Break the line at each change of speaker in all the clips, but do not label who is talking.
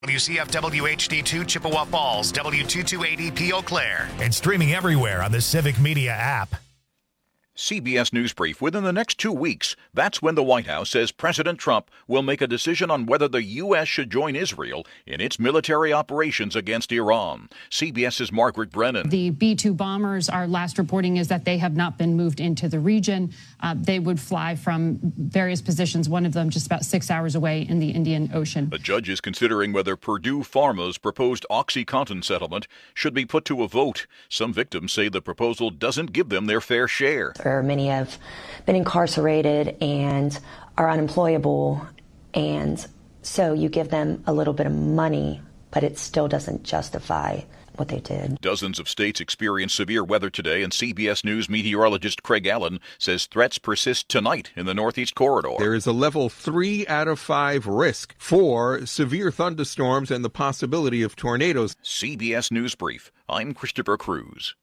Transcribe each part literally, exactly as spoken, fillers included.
W C F W H D two Chippewa Falls, W two two eight E P Eau Claire, and streaming everywhere on the Civic Media app.
C B S News Brief. Within the next two weeks, that's when the White House says President Trump will make a decision on whether the U S should join Israel in its military operations against Iran. CBS's Margaret Brennan.
The B two bombers, our last reporting is that they have not been moved into the region. Uh, they would fly from various positions, one of them just about six hours away in the Indian Ocean.
A judge is considering whether Purdue Pharma's proposed OxyContin settlement should be put to a vote. Some victims say the proposal doesn't give them their fair share.
Or many have been incarcerated and are unemployable, and so you give them a little bit of money, but it still doesn't justify what they did.
Dozens of states experienced severe weather today, and C B S News meteorologist Craig Allen says threats persist tonight in the Northeast Corridor.
There is a level three out of five risk for severe thunderstorms and the possibility of tornadoes.
C B S News Brief. I'm Christopher Cruz.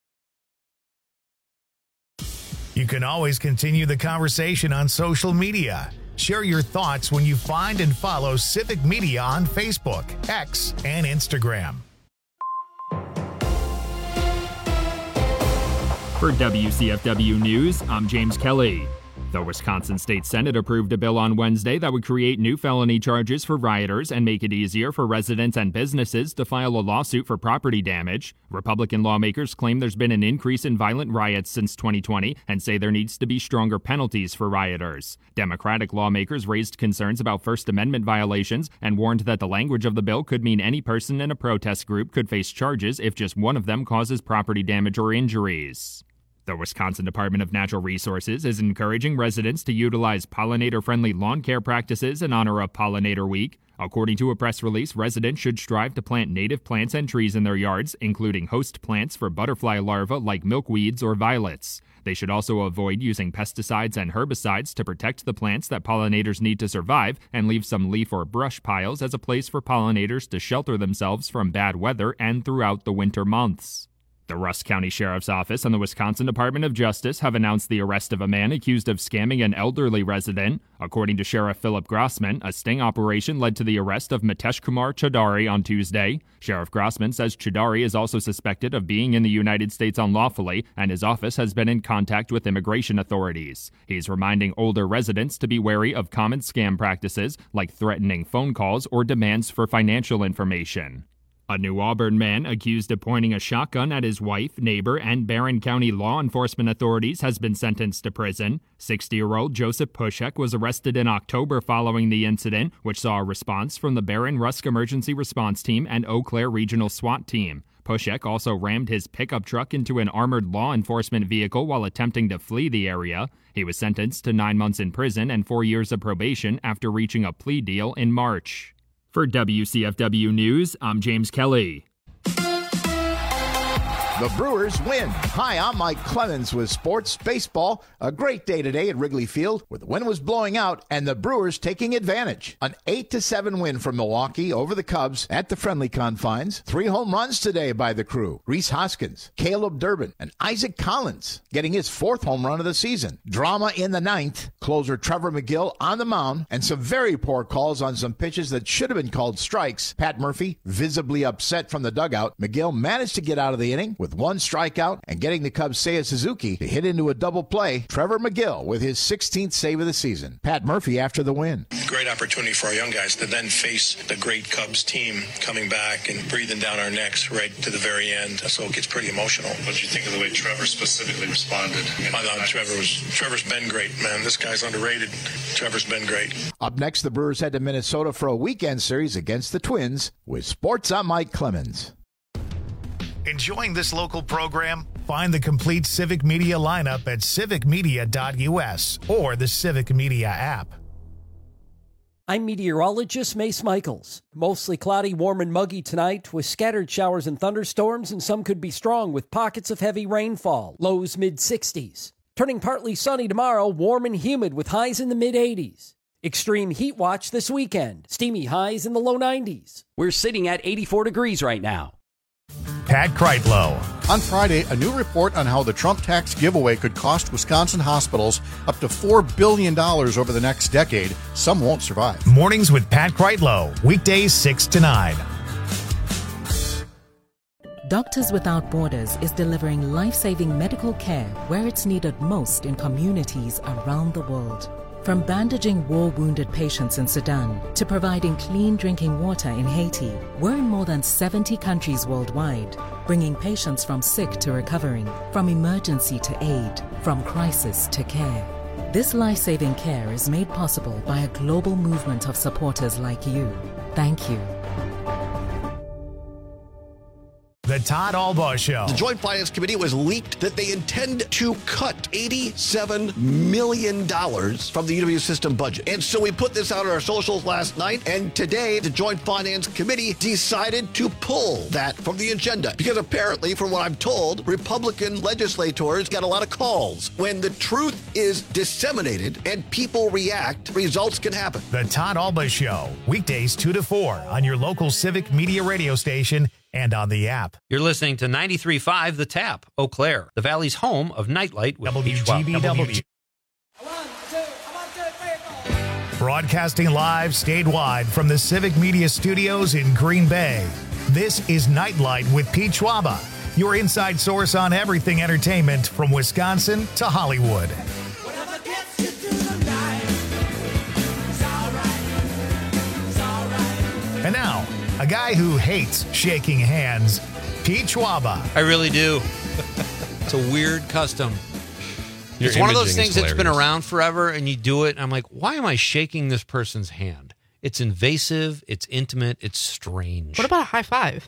You can always continue the conversation on social media. Share your thoughts when you find and follow Civic Media on Facebook, X, and Instagram.
For W C F W News, I'm James Kelly. The Wisconsin State Senate approved a bill on Wednesday that would create new felony charges for rioters and make it easier for residents and businesses to file a lawsuit for property damage. Republican lawmakers claim there's been an increase in violent riots since twenty twenty and say there needs to be stronger penalties for rioters. Democratic lawmakers raised concerns about First Amendment violations and warned that the language of the bill could mean any person in a protest group could face charges if just one of them causes property damage or injuries. The Wisconsin Department of Natural Resources is encouraging residents to utilize pollinator-friendly lawn care practices in honor of Pollinator Week. According to a press release, residents should strive to plant native plants and trees in their yards, including host plants for butterfly larvae like milkweeds or violets. They should also avoid using pesticides and herbicides to protect the plants that pollinators need to survive and leave some leaf or brush piles as a place for pollinators to shelter themselves from bad weather and throughout the winter months. The Rusk County Sheriff's Office and the Wisconsin Department of Justice have announced the arrest of a man accused of scamming an elderly resident. According to Sheriff Philip Grossman, a sting operation led to the arrest of Mitesh Kumar Chaudhary on Tuesday. Sheriff Grossman says Chaudhary is also suspected of being in the United States unlawfully, and his office has been in contact with immigration authorities. He's reminding older residents to be wary of common scam practices like threatening phone calls or demands for financial information. A New Auburn man accused of pointing a shotgun at his wife, neighbor, and Barron County law enforcement authorities has been sentenced to prison. sixty-year-old Joseph Pushek was arrested in October following the incident, which saw a response from the Barron Rusk Emergency Response Team and Eau Claire Regional SWAT Team. Pushek also rammed his pickup truck into an armored law enforcement vehicle while attempting to flee the area. He was sentenced to nine months in prison and four years of probation after reaching a plea deal in March. For W C F W News, I'm James Kelly.
The Brewers win. Hi, I'm Mike Clemens with Sports Baseball. A great day today at Wrigley Field where the wind was blowing out and the Brewers taking advantage. An eight to seven win from Milwaukee over the Cubs at the friendly confines. Three home runs today by the crew. Rhys Hoskins, Caleb Durbin, and Isaac Collins getting his fourth home run of the season. Drama in the ninth. Closer Trevor McGill on the mound and some very poor calls on some pitches that should have been called strikes. Pat Murphy visibly upset from the dugout. McGill managed to get out of the inning with one strikeout and getting the Cubs' Seiya Suzuki to hit into a double play. Trevor McGill with his sixteenth save of the season. Pat Murphy after the win.
Great opportunity for our young guys to then face the great Cubs team coming back and breathing down our necks right to the very end. So it gets pretty emotional.
What did you think of the way Trevor specifically responded?
I thought Trevor was, Trevor's been great, man. This guy's underrated. Trevor's been great.
Up next, the Brewers head to Minnesota for a weekend series against the Twins. With Sports, I'm Mike Clemens.
Enjoying this local program? Find the complete Civic Media lineup at civic media dot u s or the Civic Media app.
I'm meteorologist Mace Michaels. Mostly cloudy, warm, and muggy tonight with scattered showers and thunderstorms, and some could be strong with pockets of heavy rainfall, lows mid sixties. Turning partly sunny tomorrow, warm and humid with highs in the mid eighties. Extreme heat watch this weekend, steamy highs in the low nineties.
We're sitting at eighty-four degrees right now.
Pat Kreitlow.
On Friday, a new report on how the Trump tax giveaway could cost Wisconsin hospitals up to four billion dollars over the next decade. Some won't survive.
Mornings with Pat Kreitlow, weekdays six to nine.
Doctors Without Borders is delivering life-saving medical care where it's needed most in communities around the world. From bandaging war-wounded patients in Sudan to providing clean drinking water in Haiti, we're in more than seventy countries worldwide, bringing patients from sick to recovering, from emergency to aid, from crisis to care. This life-saving care is made possible by a global movement of supporters like you. Thank you.
The Todd Albaugh Show.
The Joint Finance Committee was leaked that they intend to cut eighty-seven million dollars from the U W system budget. And so we put this out on our socials last night, and today the Joint Finance Committee decided to pull that from the agenda. Because apparently, from what I'm told, Republican legislators got a lot of calls. When the truth is disseminated and people react, results can happen.
The Todd Albaugh Show, weekdays two to four on your local Civic Media radio station and on the app.
You're listening to ninety-three point five The Tap, Eau Claire, the Valley's home of Nightlight with
W G B W. Broadcasting live statewide from the Civic Media Studios in Green Bay. This is Nightlight with Pete Schwaba, your inside source on everything entertainment from Wisconsin to Hollywood. And now, a guy who hates shaking hands, Pete Schwaba.
I really do. It's a weird custom.
Your
it's one of those
imaging
things
is
that's been
hilarious.
around forever, and you do it, and I'm like, why am I shaking this person's hand? It's invasive, it's intimate, it's strange.
What about a high five?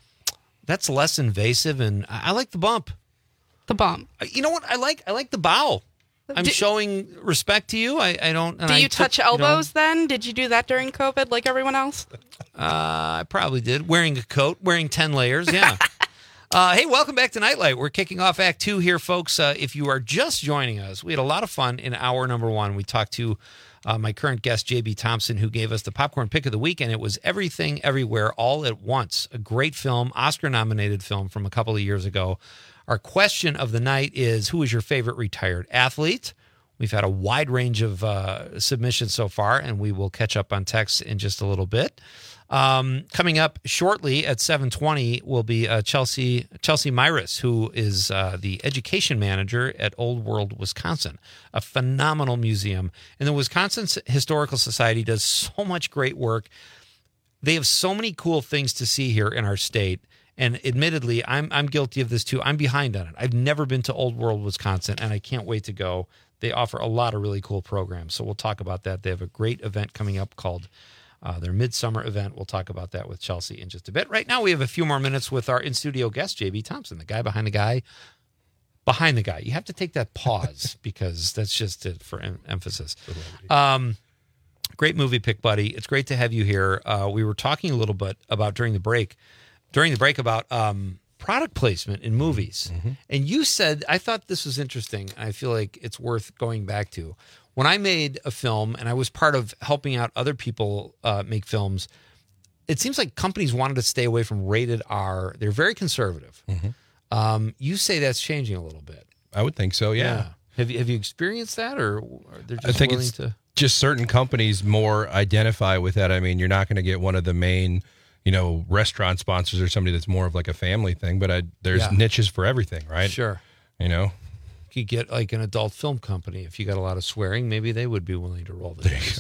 That's less invasive, and I, I like the bump.
The bump.
You know what? I like I like the bow. I'm
Do-
showing respect to you. I, I don't. and
Do
I
you
took-
touch
you know,
elbows then? Did you do that during COVID like everyone else?
Uh, I probably did. Wearing a coat, wearing ten layers, yeah. uh, hey, welcome back to Nightlight. We're kicking off Act Two here, folks. Uh, if you are just joining us, we had a lot of fun in hour number one. We talked to uh, my current guest, J B Thompson, who gave us the popcorn pick of the week, and it was Everything, Everywhere, All at Once. A great film, Oscar-nominated film from a couple of years ago. Our question of the night is, who is your favorite retired athlete? We've had a wide range of uh, submissions so far, and we will catch up on text in just a little bit. Um, coming up shortly at seven twenty will be uh, Chelsea Chelsea Myris, who is uh, the education manager at Old World, Wisconsin, a phenomenal museum. And the Wisconsin Historical Society does so much great work. They have so many cool things to see here in our state. And admittedly, I'm I'm guilty of this too. I'm behind on it. I've never been to Old World, Wisconsin, and I can't wait to go. They offer a lot of really cool programs, so we'll talk about that. They have a great event coming up called uh, their Midsummer event. We'll talk about that with Chelsea in just a bit. Right now, we have a few more minutes with our in-studio guest, J B Thompson, the guy behind the guy behind the guy. You have to take that pause because that's just it for em- emphasis. Um, great movie pick, buddy. It's great to have you here. Uh, we were talking a little bit about during the break, during the break about um, product placement in movies. Mm-hmm. And you said, I thought this was interesting. I feel like it's worth going back to. When I made a film and I was part of helping out other people uh, make films, it seems like companies wanted to stay away from rated R. They're very conservative. Mm-hmm. Um, you say that's changing a little bit.
I would think so, yeah. yeah.
Have you have you experienced that, or are they just
I think
willing
it's
to?
Just certain companies more identify with that. I mean, you're not going to get one of the main, you know, restaurant sponsors or somebody that's more of like a family thing, but I, there's
Yeah.
niches for everything, right?
Sure.
You know?
You could get like an adult film company. If you got a lot of swearing, maybe they would be willing to roll the dice.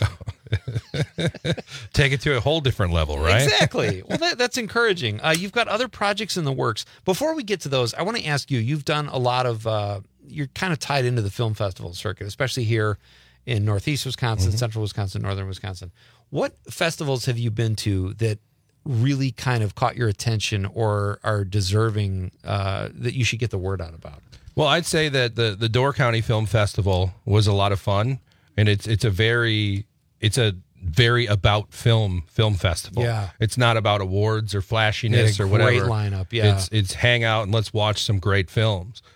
Take it to a whole different level, right?
Exactly. Well, that, that's encouraging. Uh, you've got other projects in the works. Before we get to those, I want to ask you, you've done a lot of, uh, you're kind of tied into the film festival circuit, especially here in Northeast Wisconsin, mm-hmm. Central Wisconsin, Northern Wisconsin. What festivals have you been to that really kind of caught your attention or are deserving uh, that you should get the word out about?
Well, I'd say that the, the Door County Film Festival was a lot of fun, and it's it's a very it's a very about film film festival.
Yeah.
It's not about awards or flashiness
They
or
had a
whatever.
great lineup, yeah.
It's it's hang out and let's watch some great films.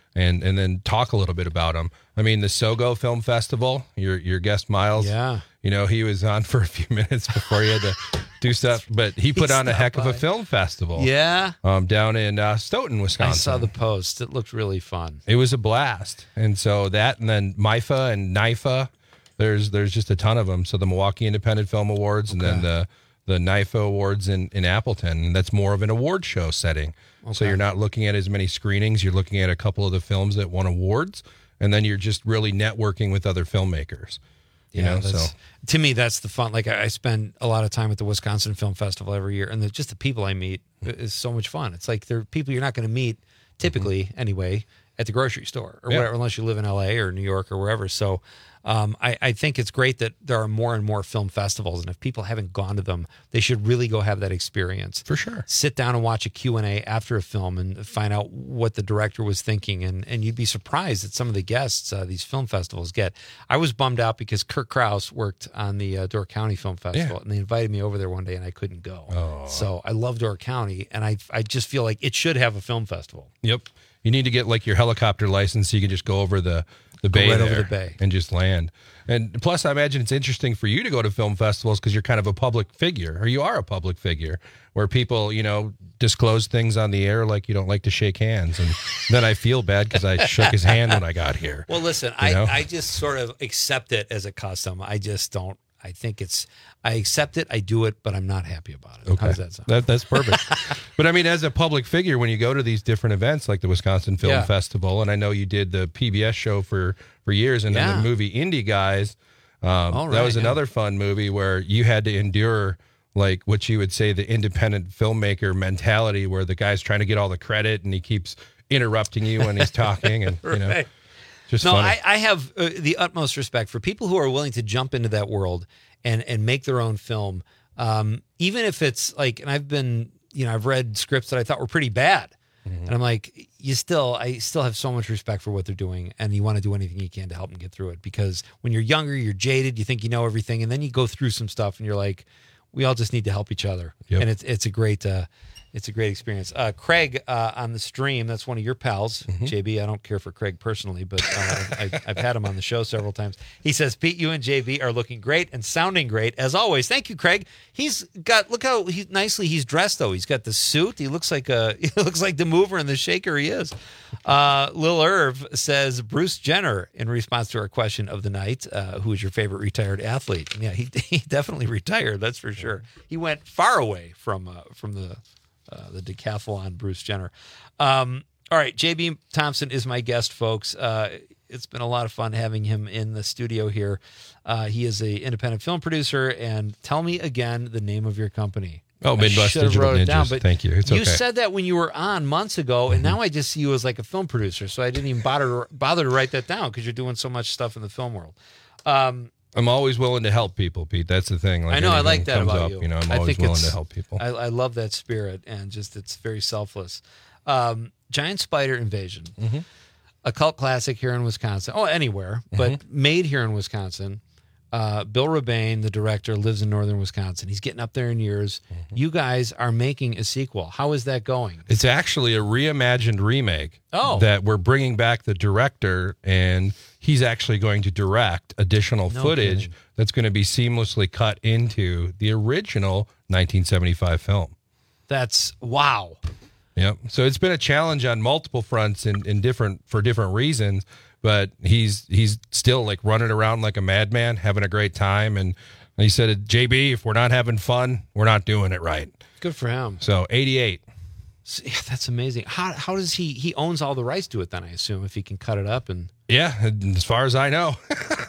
and and then talk a little bit about them. I mean, the Sogo Film Festival, your your guest Miles,
yeah,
you know, he was on for a few minutes before he had to do stuff, but he put
He
on a
stopped
heck of
by.
a film festival.
Yeah.
um, down in uh, Stoughton, Wisconsin.
I saw the post. It looked really fun.
It was a blast, and so that, and then M I F A and N I F A. There's there's just a ton of them. So the Milwaukee Independent Film Awards, and then the the N I F A Awards in, in Appleton, and that's more of an award show setting. So
Okay.
you're not looking at as many screenings. You're looking at a couple of the films that won awards, and then you're just really networking with other filmmakers. You know, so
that's- to me, that's the fun. Like I, I spend a lot of time at the Wisconsin Film Festival every year, and the, just the people I meet is so much fun. It's like they're people you're not going to meet typically
Mm-hmm.
anyway at the grocery store or
Yeah.
whatever, unless you live in L A or New York or wherever. So um, I, I think it's great that there are more and more film festivals, and if people haven't gone to them, they should really go have that experience.
For sure.
Sit down and watch a Q and A after a film and find out what the director was thinking, and, and you'd be surprised at some of the guests uh, these film festivals get. I was bummed out because Kurt Krause worked on the uh, Door County Film Festival,
Yeah.
and they invited me over there one day, and I couldn't go. So I love Door County, and I I just feel like it should have a film festival.
Yep. You need to get like your helicopter license so you can just go over the, the
Go
bay
right over
there
the bay.
and just land. And plus, I imagine it's interesting for you to go to film festivals because you're kind of a public figure, or you are a public figure, where people, you know, disclose things on the air like you don't like to shake hands. And then I feel bad because I shook his hand when I got here.
Well, listen,
You
I,
know?
I just sort of accept it as a custom. I just don't. I think it's, I accept it, I do it, but I'm not happy about it.
Okay.
How does that sound?
That, that's perfect. But I mean, as a public figure, when you go to these different events like the Wisconsin Film
Yeah.
Festival, and I know you did the P B S show for, for years, and
Yeah.
then the movie Indie Guys, um,
Oh,
that
right,
was
yeah.
another fun movie where you had to endure like what you would say the independent filmmaker mentality, where the guy's trying to get all the credit and he keeps interrupting you when he's talking, and you know,
Right.
just
no,
funny.
I, I have uh, the utmost respect for people who are willing to jump into that world and and make their own film, um, even if it's like. And I've been, you know, I've read scripts that I thought were pretty bad,
Mm-hmm.
and I'm like, you still, I still have so much respect for what they're doing, and you want to do anything you can to help them get through it. Because when you're younger, you're jaded, you think you know everything, and then you go through some stuff, and you're like, we all just need to help each other,
Yep.
and it's it's a great. Uh, It's a great experience. Uh, Craig uh, on the stream, that's one of your pals,
Mm-hmm.
J B. I don't care for Craig personally, but uh, I've, I've had him on the show several times. He says, Pete, you and J B are looking great and sounding great, as always. Thank you, Craig. He's got, look how he, nicely he's dressed, though. He's got the suit. He looks like a, he looks like the mover and the shaker he is. Uh, Lil Irv says, Bruce Jenner, in response to our question of the night, uh, who is your favorite retired athlete? Yeah, he, he definitely retired, that's for sure. He went far away from uh, from the... Uh, the decathlon Bruce Jenner. Um, all right, J B Thompson is my guest, folks. Uh, it's been a lot of fun having him in the studio here. Uh, he is a independent film producer. And tell me again the name of your company.
Oh,
I
Midwest
should have
Digital
wrote it down,
Ninjas.
but
Thank you. It's
you
okay.
said that when you were on months ago, and now I just see you as like a film producer. So I didn't even bother bother to write that down because you're doing so much stuff in the film world. Um,
I'm always willing to help people, Pete. That's the thing. Like
I know. I
anything
like that
comes
about
up,
you.
You know, I'm
I
always
think
willing
it's-
to help people.
I, I love that spirit, and just it's very selfless. Um, Giant Spider Invasion,
Mm-hmm.
a cult classic here in Wisconsin. Oh, anywhere, but
Mm-hmm.
made here in Wisconsin. Uh, Bill Rebane, the director, lives in northern Wisconsin. He's getting up there in years.
Mm-hmm.
You guys are making a sequel. How is that going?
It's actually a reimagined remake.
Oh.
That we're bringing back the director, and he's actually going to direct additional
No
footage
kidding.
that's going to be seamlessly cut into the original nineteen seventy-five film.
That's wow.
Yep. So it's been a challenge on multiple fronts in, in different for different reasons, but he's he's still like running around like a madman, having a great time. And he said, J B, if we're not having fun, we're not doing it right.
Good for him.
So eighty-eight.
So, yeah, that's amazing. How how does he he owns all the rights to it then? I assume if he can cut it up and
Yeah, as far as I know.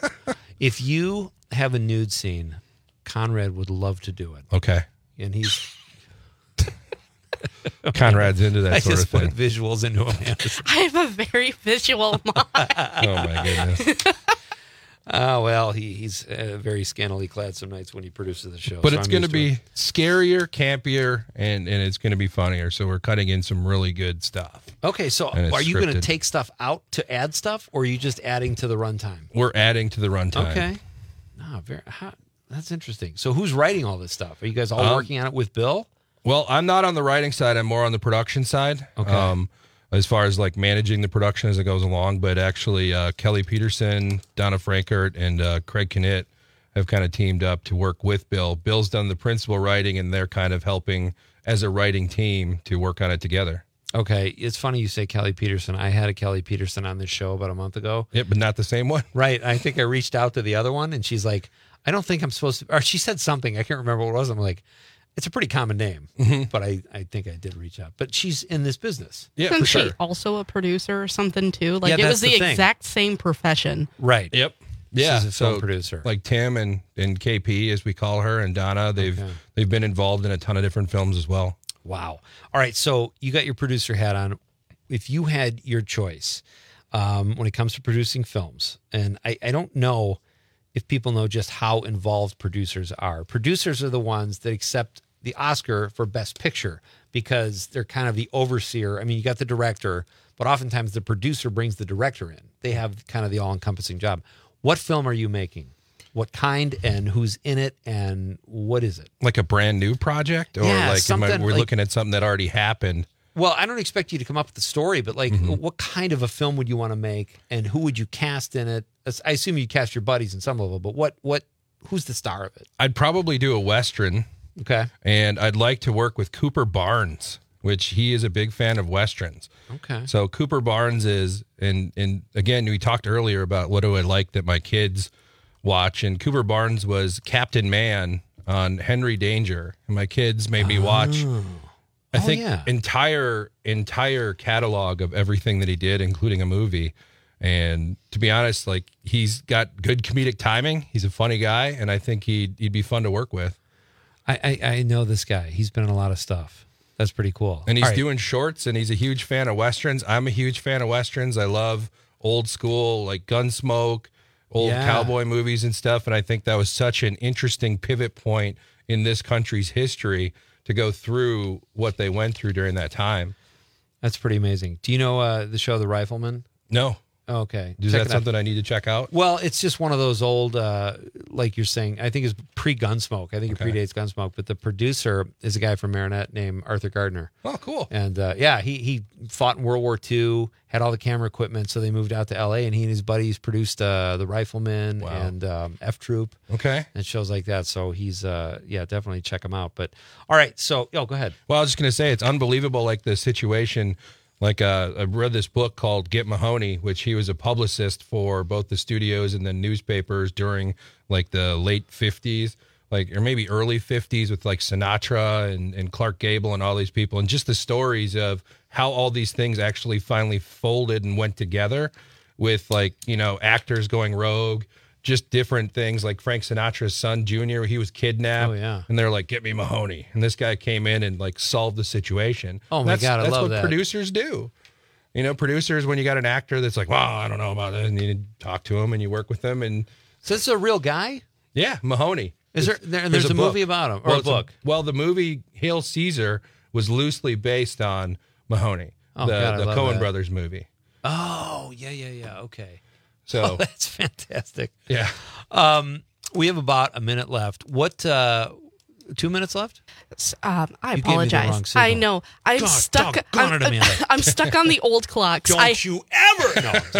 if you have a nude scene, Conrad would love to do it.
Okay.
And he's
Conrad's into that
I
sort
just
of thing.
put visuals into him.
I have a very visual mind.
Oh my goodness.
Oh, well, he, he's uh, very scantily clad some nights when he produces the show.
But
so
it's
I'm
going to
used
be
it.
scarier, campier, and, and it's going to be funnier. So we're cutting in some really good stuff.
Okay, so
and it's
are you going to
scripted.
take stuff out to add stuff, or are you just adding to the runtime?
We're adding to the runtime.
Okay. No, very, how, that's interesting. So who's writing all this stuff? Are you guys all
Um,
working on it with Bill?
Well, I'm not on the writing side. I'm more on the production side.
Okay.
Um, as far as like managing the production as it goes along. But actually, uh, Kelly Peterson, Donna Frankert, and uh, Craig Knit have kind of teamed up to work with Bill. Bill's done the principal writing, and they're kind of helping as a writing team to work on it together.
Okay, it's funny you say Kelly Peterson. I had a Kelly Peterson on this show about a month ago.
Yeah, but not the same one.
Right. I think I reached out to the other one, and she's like, I don't think I'm supposed to, or she said something. I can't remember what it was. I'm like, it's a pretty common name, mm-hmm. but I, I think I did reach out. But she's in this business.
Yeah, Isn't for she sure. also a producer or something too? Like
yeah,
it was the,
the
exact same profession.
Right.
Yep. Yeah,
she's a
so
film producer.
Like Tim and, and K P, as we call her, and Donna, they've okay. they've been involved in a ton of different films as well.
Wow. All right, so you got your producer hat on. If you had your choice um, when it comes to producing films, and I, I don't know if people know just how involved producers are. Producers are the ones that accept the Oscar for Best Picture because they're kind of the overseer. I mean, you got the director, but oftentimes the producer brings the director in. They have kind of the all-encompassing job. What film are you making? What kind and who's in it and what is it?
Like a brand new project? Or
yeah,
like am I, we're
like,
looking at something that already happened?
Well, I don't expect you to come up with the story, but like mm-hmm. what kind of a film would you want to make and who would you cast in it? I assume you cast your buddies in some level, but what what who's the star of it?
I'd probably do a Western.
Okay.
And I'd like to work with Cooper Barnes, which he is a big fan of Westerns.
Okay.
So Cooper Barnes is, and and again, we talked earlier about what do I like that my kids watch, and Cooper Barnes was Captain Man on Henry Danger, and my kids made me watch.
Oh.
I think
oh, yeah.
entire entire catalog of everything that he did, including a movie. And to be honest, like he's got good comedic timing. He's a funny guy, and I think he'd he'd be fun to work with.
I, I, I know this guy. He's been in a lot of stuff. That's pretty cool.
And he's
right.
doing shorts, and he's a huge fan of Westerns. I'm a huge fan of Westerns. I love old school, like Gunsmoke, old
Yeah.
cowboy movies and stuff. And I think that was such an interesting pivot point in this country's history to go through what they went through during that time.
That's pretty amazing. Do you know uh, the show The Rifleman?
No.
Okay.
Is
Check
that
it
something
out.
I need to check out?
Well, it's just one of those old, uh, like you're saying, I think it's pre-Gunsmoke. I think
Okay.
it predates Gunsmoke, but the producer is a guy from Marinette named Arthur Gardner.
Oh, cool.
And uh, yeah, he he fought in World War Two, had all the camera equipment, so they moved out to L A, and he and his buddies produced uh, The Rifleman
Wow.
and um, F Troop.
Okay.
And shows like that. So he's, uh, yeah, definitely check him out. But all right, so, oh, go ahead.
Well, I was just going to say, it's unbelievable, like the situation. Like uh, I read this book called Get Mahoney, which he was a publicist for both the studios and the newspapers during like the late fifties, like or maybe early fifties with like Sinatra and, and Clark Gable and all these people. And just the stories of how all these things actually finally folded and went together with like, you know, actors going rogue, just different things like Frank Sinatra's son, Junior, he was kidnapped.
Oh, yeah.
And they're like, get me Mahoney. And this guy came in and like solved the situation.
Oh, my
that's,
God, I
that's
love
what
that.
producers do. You know, producers, when you got an actor that's like, well, I don't know about it, and you talk to him and you work with them. And
So this is a real guy?
yeah, Mahoney.
Is there, there there's, a, movie about him, or
well,
a
it's
book?
well, the movie Hail Caesar was loosely based on Mahoney,
Oh,
the,
God, I
the
love
Coen
that.
brothers movie.
Oh, yeah, yeah, yeah. Okay.
So
Oh, that's fantastic.
yeah.
Um, we have about a minute left. What, uh, two minutes left?
Um, I
You gave me the wrong
apologize.
signal.
I know. I'm
God,
stuck.
doggone
I'm,
it, Amanda.
I'm stuck on the old clocks.
Don't
I,
you ever?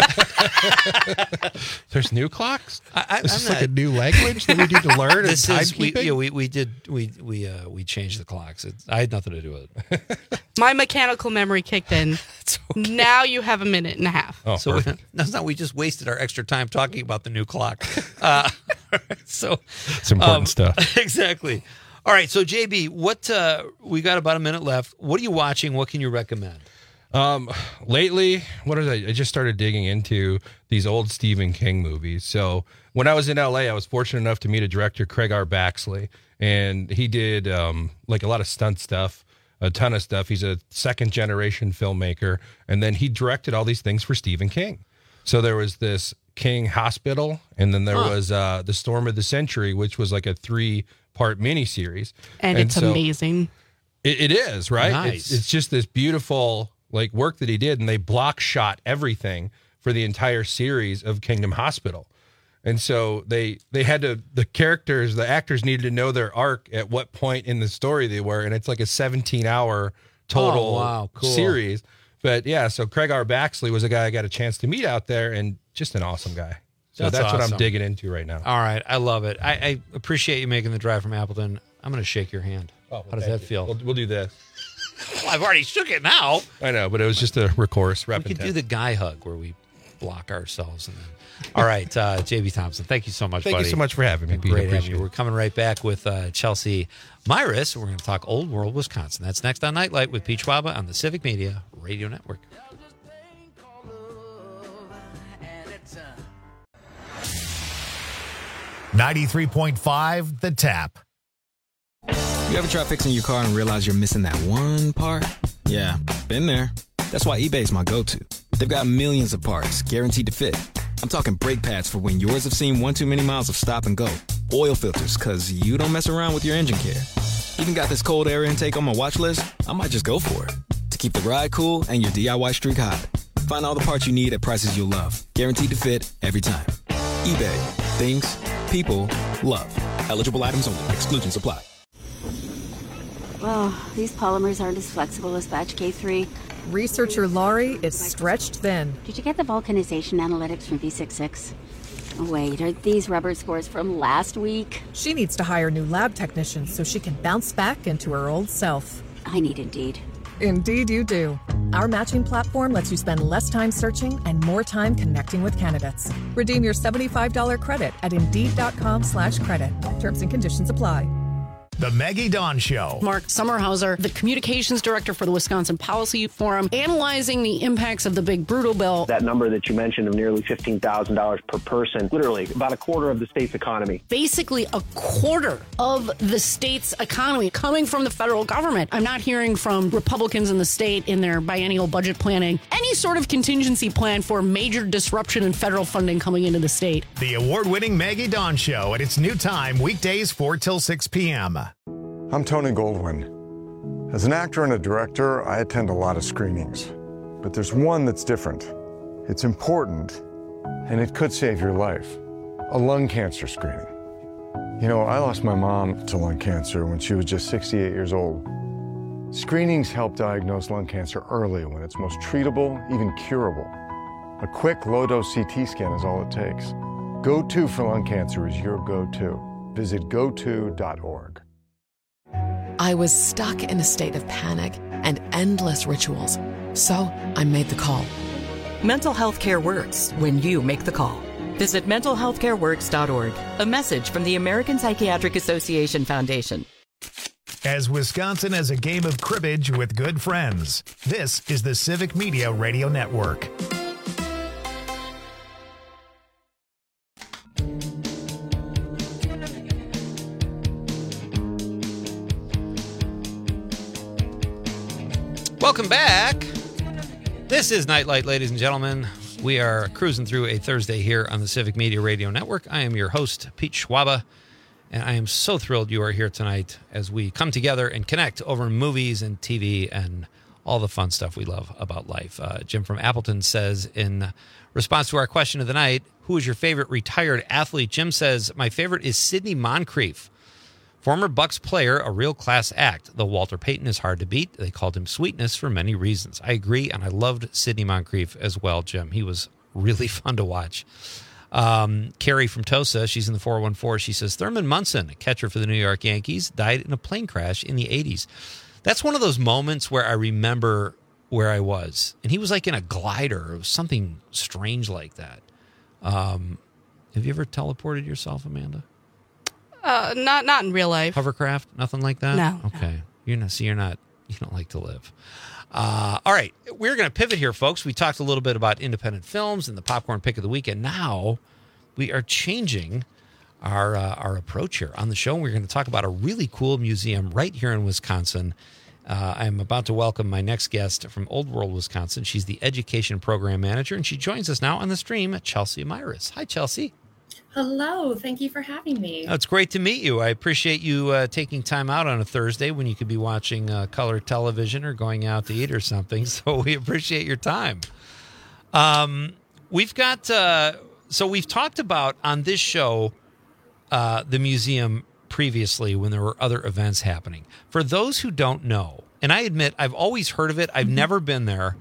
No.
There's new clocks?
I, I,
This
I'm
is like
not-
a new language that we need to learn in
This is we,
timekeeping?
yeah, we we did we we uh we changed the clocks. It, I had nothing to do with it.
my mechanical memory kicked in. Now you have a minute and a half.
Oh,
so we,
perfect.
that's not. We just wasted our extra time talking about the new clock. Uh, so
It's important
um,
stuff.
Exactly. All right. So J B, what uh, we got about a minute left. What are you watching? What can you recommend?
Um, lately, what is I? I just started digging into these old Stephen King movies. So when I was in L A, I was fortunate enough to meet a director, Craig R. Baxley, and he did um, like a lot of stunt stuff, a ton of stuff. He's a second generation filmmaker, and then he directed all these things for Stephen King. So there was this King Hospital, and then there
Huh.
was uh, The Storm of the Century, which was like a three part miniseries.
And, it's
so-
amazing.
It, it is, right?
Nice.
It's, it's just this beautiful like work that he did, and they block shot everything for the entire series of Kingdom Hospital. And so they they had to the characters, the actors needed to know their arc at what point in the story they were, and it's like a seventeen hour total
Oh, wow, cool.
series But yeah, so Craig R. Baxley was a guy I got a chance to meet out there, and just an awesome guy. So that's,
that's
what
awesome.
I'm digging into right now.
All right. I love it. I, I appreciate you making the drive from Appleton. I'm going to shake your hand.
Oh, well,
How does
thank
that
you.
feel?
We'll, we'll do this.
Well, I've already shook it now.
I know, but it was just a course.
We could do the guy hug where we block ourselves. And then... All right, uh, J B Thompson, thank you so much,
Thank
buddy.
you so much for having me, Pete.
Great having
Appreciate
you.
it.
We're coming right back with uh, Chelsea Myris. We're going to talk Old World, Wisconsin. That's next on Nightlight with Pete Schwaba on the Civic Media Radio Network.
ninety-three point five The Tap.
You ever try fixing your car and realize you're missing that one part? Yeah, been there. That's why eBay's my go-to. They've got millions of parts, guaranteed to fit. I'm talking brake pads for when yours have seen one too many miles of stop and go. Oil filters, because you don't mess around with your engine care. Even got this cold air intake on my watch list. I might just go for it. To keep the ride cool and your D I Y streak hot. Find all the parts you need at prices you'll love. Guaranteed to fit every time. eBay. Things, people, love. Eligible items only. Exclusions apply.
Well, these polymers aren't as flexible as batch K three.
Researcher Laurie is stretched thin.
Did you get the vulcanization analytics from V sixty-six? Oh, wait, are these rubber scores from last week?
She needs to hire new lab technicians so she can bounce back into her old self.
I need Indeed.
Indeed you do. Our matching platform lets you spend less time searching and more time connecting with candidates. Redeem your seventy-five dollars credit at Indeed.com slash credit. Terms and conditions apply.
The Maggie Dawn Show.
Mark Sommerhauser, the communications director for the Wisconsin Policy Forum, analyzing the impacts of the big brutal bill.
That number that you mentioned of nearly fifteen thousand dollars per person, literally about a quarter of the state's economy.
Basically a quarter of the state's economy coming from the federal government. I'm not hearing from Republicans in the state in their biennial budget planning any sort of contingency plan for major disruption in federal funding coming into the state.
The award-winning Maggie Dawn Show at its new time, weekdays four till six p.m.
I'm Tony Goldwyn. As an actor and a director, I attend a lot of screenings. But there's one that's different. It's important, and it could save your life. A lung cancer screening. You know, I lost my mom to lung cancer when she was just sixty-eight years old. Screenings help diagnose lung cancer early when it's most treatable, even curable. A quick, low-dose C T scan is all it takes. Go-To for lung cancer is your go-to. Visit go to dot org.
I was stuck in a state of panic and endless rituals. So I made the call.
Mental health care works when you make the call. Visit mental health care works dot org. A message from the American Psychiatric Association Foundation.
As Wisconsin has a game of cribbage with good friends, this is the Civic Media Radio Network.
Welcome back. This is Nightlight, ladies and gentlemen. We are cruising through a Thursday here on the Civic Media Radio Network. I am your host, Pete Schwaba, and I am so thrilled you are here tonight as we come together and connect over movies and T V and all the fun stuff we love about life. Uh, Jim from Appleton says, in response to our question of the night, who is your favorite retired athlete? Jim says, my favorite is Sidney Moncrief. Former Bucks player, a real class act. Though Walter Payton is hard to beat, they called him Sweetness for many reasons. I agree, and I loved Sidney Moncrief as well, Jim. He was really fun to watch. Um, Carrie from Tosa, she's in the four one four. She says, Thurman Munson, a catcher for the New York Yankees, died in a plane crash in the eighties. That's one of those moments where I remember where I was. And he was like in a glider. It was something strange like that. Um, have you ever teleported yourself, Amanda?
Uh, not not in real life.
Hovercraft, nothing like that?
No.
Okay. You're not, so you're not, you don't like to live. Uh, all right. We're going to pivot here, folks. We talked a little bit about independent films and the popcorn pick of the week. And now we are changing our, uh, our approach here on the show. We're going to talk about a really cool museum right here in Wisconsin. Uh, I'm about to welcome my next guest from Old World, Wisconsin. She's the education program manager, and she joins us now on the stream, Chelsea Myris. Hi, Chelsea.
Hello. Thank you for having me.
Oh, it's great to meet you. I appreciate you uh, taking time out on a Thursday when you could be watching uh, color television or going out to eat or something. So we appreciate your time. Um, we've got, uh, so we've talked about on this show uh, the museum previously when there were other events happening. For those who don't know, and I admit I've always heard of it, I've mm-hmm. never been there.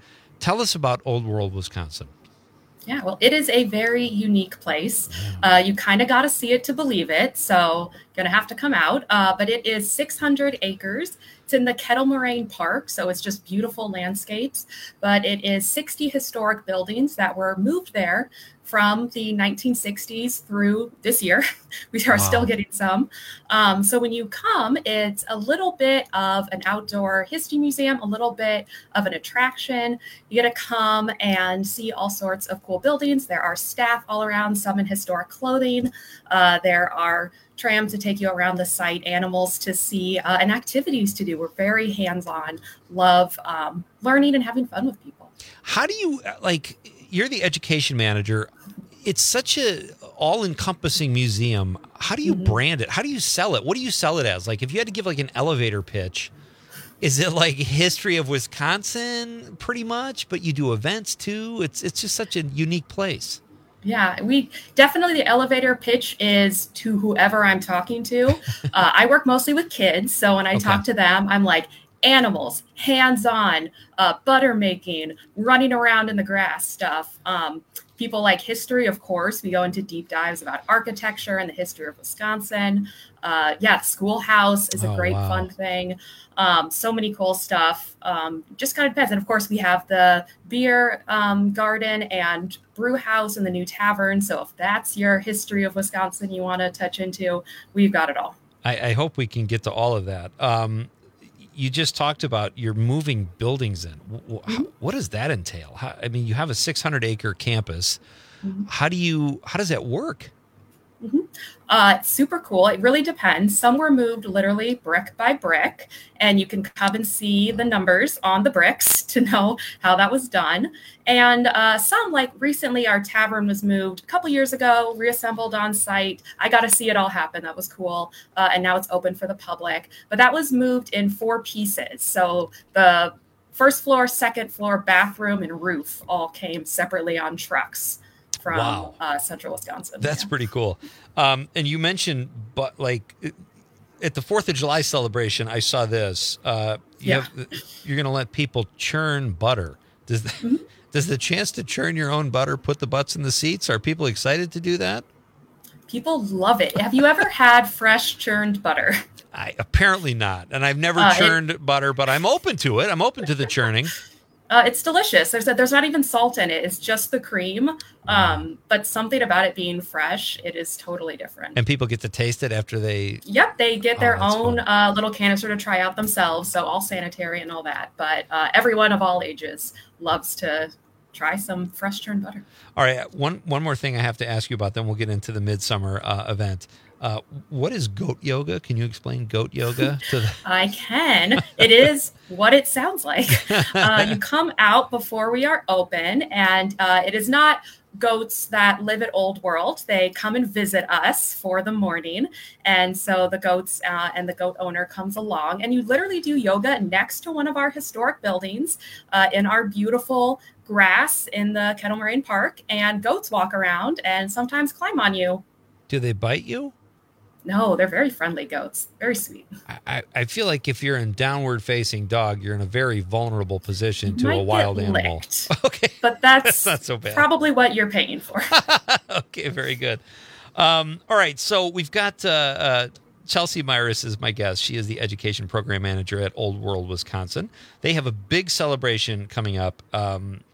Tell us about Old World, Wisconsin.
Yeah, well, it is a very unique place. Uh, you kind of got to see it to believe it, so going to have to come out. Uh, but it is six hundred acres. It's in the Kettle Moraine Park, so it's just beautiful landscapes. But it is sixty historic buildings that were moved there from the nineteen sixties through this year. We are wow. still getting some. Um, so when you come, it's a little bit of an outdoor history museum, a little bit of an attraction. You get to come and see all sorts of cool buildings. There are staff all around, some in historic clothing. Uh, there are trams to take you around the site, animals to see, uh, and activities to do. We're very hands-on, love um, learning and having fun with people.
How do you, like, you're the education manager. It's such a all-encompassing museum. How do you mm-hmm. brand it? How do you sell it? What do you sell it as? Like, if you had to give like an elevator pitch, is it like history of Wisconsin pretty much, but you do events too? It's it's just such a unique place.
Yeah, we definitely, the elevator pitch is to whoever I'm talking to. uh, I work mostly with kids. So when I okay. talk to them, I'm like, animals, hands-on, uh, butter making, running around in the grass stuff. Um, people like history, of course. We go into deep dives about architecture and the history of Wisconsin. Uh, yeah, Schoolhouse is a oh, great wow. fun thing. Um, so many cool stuff. Um, just kind of depends. And of course, we have the beer um, garden and brew house and the new tavern. So if that's your history of Wisconsin you want to touch into, we've got it all.
I, I hope we can get to all of that. Um, you just talked about you're moving buildings in. Mm-hmm. What does that entail? How, I mean, you have a six hundred acre campus. Mm-hmm. How do you, how does that work?
Mm-hmm. Uh, it's super cool. It really depends. Some were moved literally brick by brick, and you can come and see the numbers on the bricks to know how that was done. And uh, some, like recently, our tavern was moved a couple years ago, reassembled on site. I got to see it all happen. That was cool. Uh, and now it's open for the public. But that was moved in four pieces. So the first floor, second floor, bathroom, and roof all came separately on trucks from wow. uh, central Wisconsin.
That's
yeah.
pretty cool. Um, and you mentioned, but like at the fourth of July celebration, I saw this. Uh, you
yeah.
have, you're going to let people churn butter. Does the,
mm-hmm.
does the chance to churn your own butter put the butts in the seats? Are people excited to do that?
People love it. Have you ever had fresh churned butter?
I apparently not. And I've never
uh,
churned
it,
butter, but I'm open to it. I'm open to the churning.
Uh, it's delicious. There's a, there's not even salt in it. It's just the cream. Um, but something about it being fresh, it is totally different.
And people get to taste it after they...
Yep, they get their
oh,
own uh, little canister to try out themselves. So all sanitary and all that. But uh, everyone of all ages loves to try some fresh churned butter.
All right, one one more thing I have to ask you about, then we'll get into the Midsummer uh, event. Uh, what is goat yoga? Can you explain goat yoga to the...
I can. It is what it sounds like. Uh, you come out before we are open, and uh, it is not goats that live at Old World. They come and visit us for the morning. And so the goats uh, and the goat owner comes along, and you literally do yoga next to one of our historic buildings uh, in our beautiful grass in the Kettle Moraine Park, and goats walk around and sometimes climb on you.
Do they bite you?
No, they're very friendly goats. Very sweet.
I, I feel like if you're in downward facing dog, you're in a very vulnerable position to
Might
a wild
get
animal.
licked,
okay.
But that's,
that's not so bad.
Probably what you're paying for.
Okay, very good. Um, all right, so we've got uh, uh, Chelsea Myris is my guest. She is the education program manager at Old World, Wisconsin. They have a big celebration coming up. Um,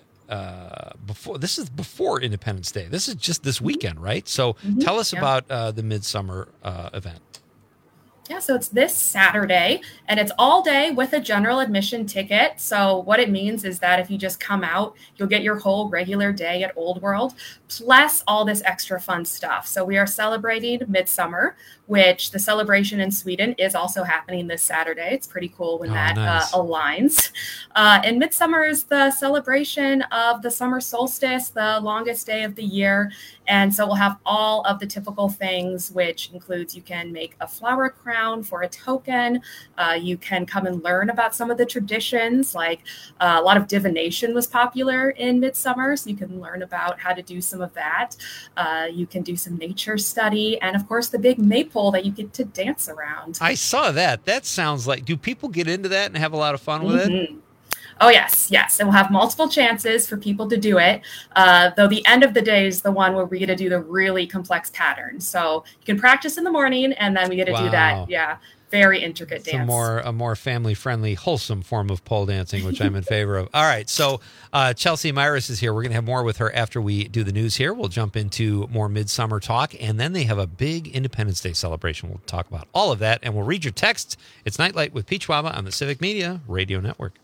Uh, before this is before Independence Day. This is just this weekend, right? So
mm-hmm.
tell us
yeah.
about uh, the Midsummer uh, event.
Yeah, so it's this Saturday, and it's all day with a general admission ticket. So what it means is that if you just come out, you'll get your whole regular day at Old World, plus all this extra fun stuff. So we are celebrating Midsummer, which the celebration in Sweden is also happening this Saturday. It's pretty cool when
oh,
that
nice.
uh, aligns. Uh, and Midsummer is the celebration of the summer solstice, the longest day of the year. And so we'll have all of the typical things, which includes you can make a flower crown for a token. Uh, you can come and learn about some of the traditions, like uh, a lot of divination was popular in Midsummer. So you can learn about how to do some of that. Uh, you can do some nature study. And of course, the big maypole that you get to dance around.
I saw that. That sounds like, do people get into that and have a lot of fun with
mm-hmm.
it?
Oh, yes, yes. And we'll have multiple chances for people to do it, uh, though the end of the day is the one where we get to do the really complex patterns. So you can practice in the morning, and then we get to
Wow.
do that, yeah, very intricate
It's
dance.
a more a more family friendly, wholesome form of pole dancing, which I'm in favor of. All right, so uh, Chelsea Myris is here. We're going to have more with her after we do the news here. We'll jump into more midsummer talk, and then they have a big Independence Day celebration. We'll talk about all of that, and we'll read your texts. It's Nightlight with Pete Schwaba on the Civic Media Radio Network.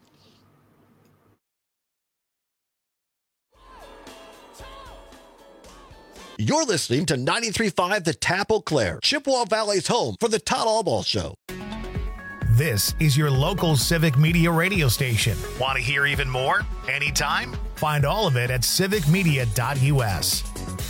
You're listening to ninety-three point five The Tap Eau Claire, Chippewa Valley's home for the Todd Allball Show.
This is your local Civic Media radio station. Want to hear even more? Anytime? Find all of it at civic media dot u s.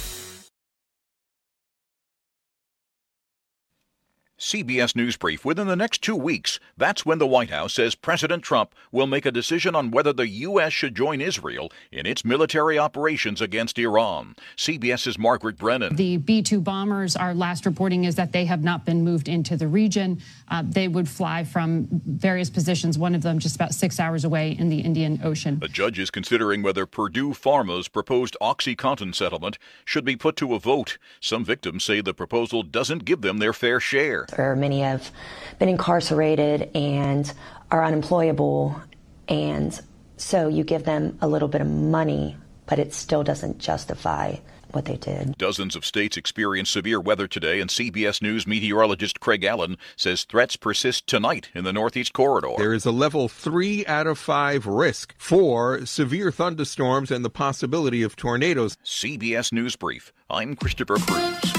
C B S News Brief. Within the next two weeks, that's when the White House says President Trump will make a decision on whether the U S should join Israel in its military operations against Iran. CBS's Margaret Brennan.
The B two bombers, our last reporting is that they have not been moved into the region. Uh, they would fly from various positions, one of them just about six hours away in the Indian Ocean.
A judge is considering whether Purdue Pharma's proposed OxyContin settlement should be put to a vote. Some victims say the proposal doesn't give them their fair share.
Or many have been incarcerated and are unemployable, and so you give them a little bit of money, but it still doesn't justify what they did.
Dozens of states experienced severe weather today, and C B S News meteorologist Craig Allen says threats persist tonight in the Northeast Corridor.
There is a level three out of five risk for severe thunderstorms and the possibility of tornadoes.
C B S News Brief. I'm Christopher Cruz.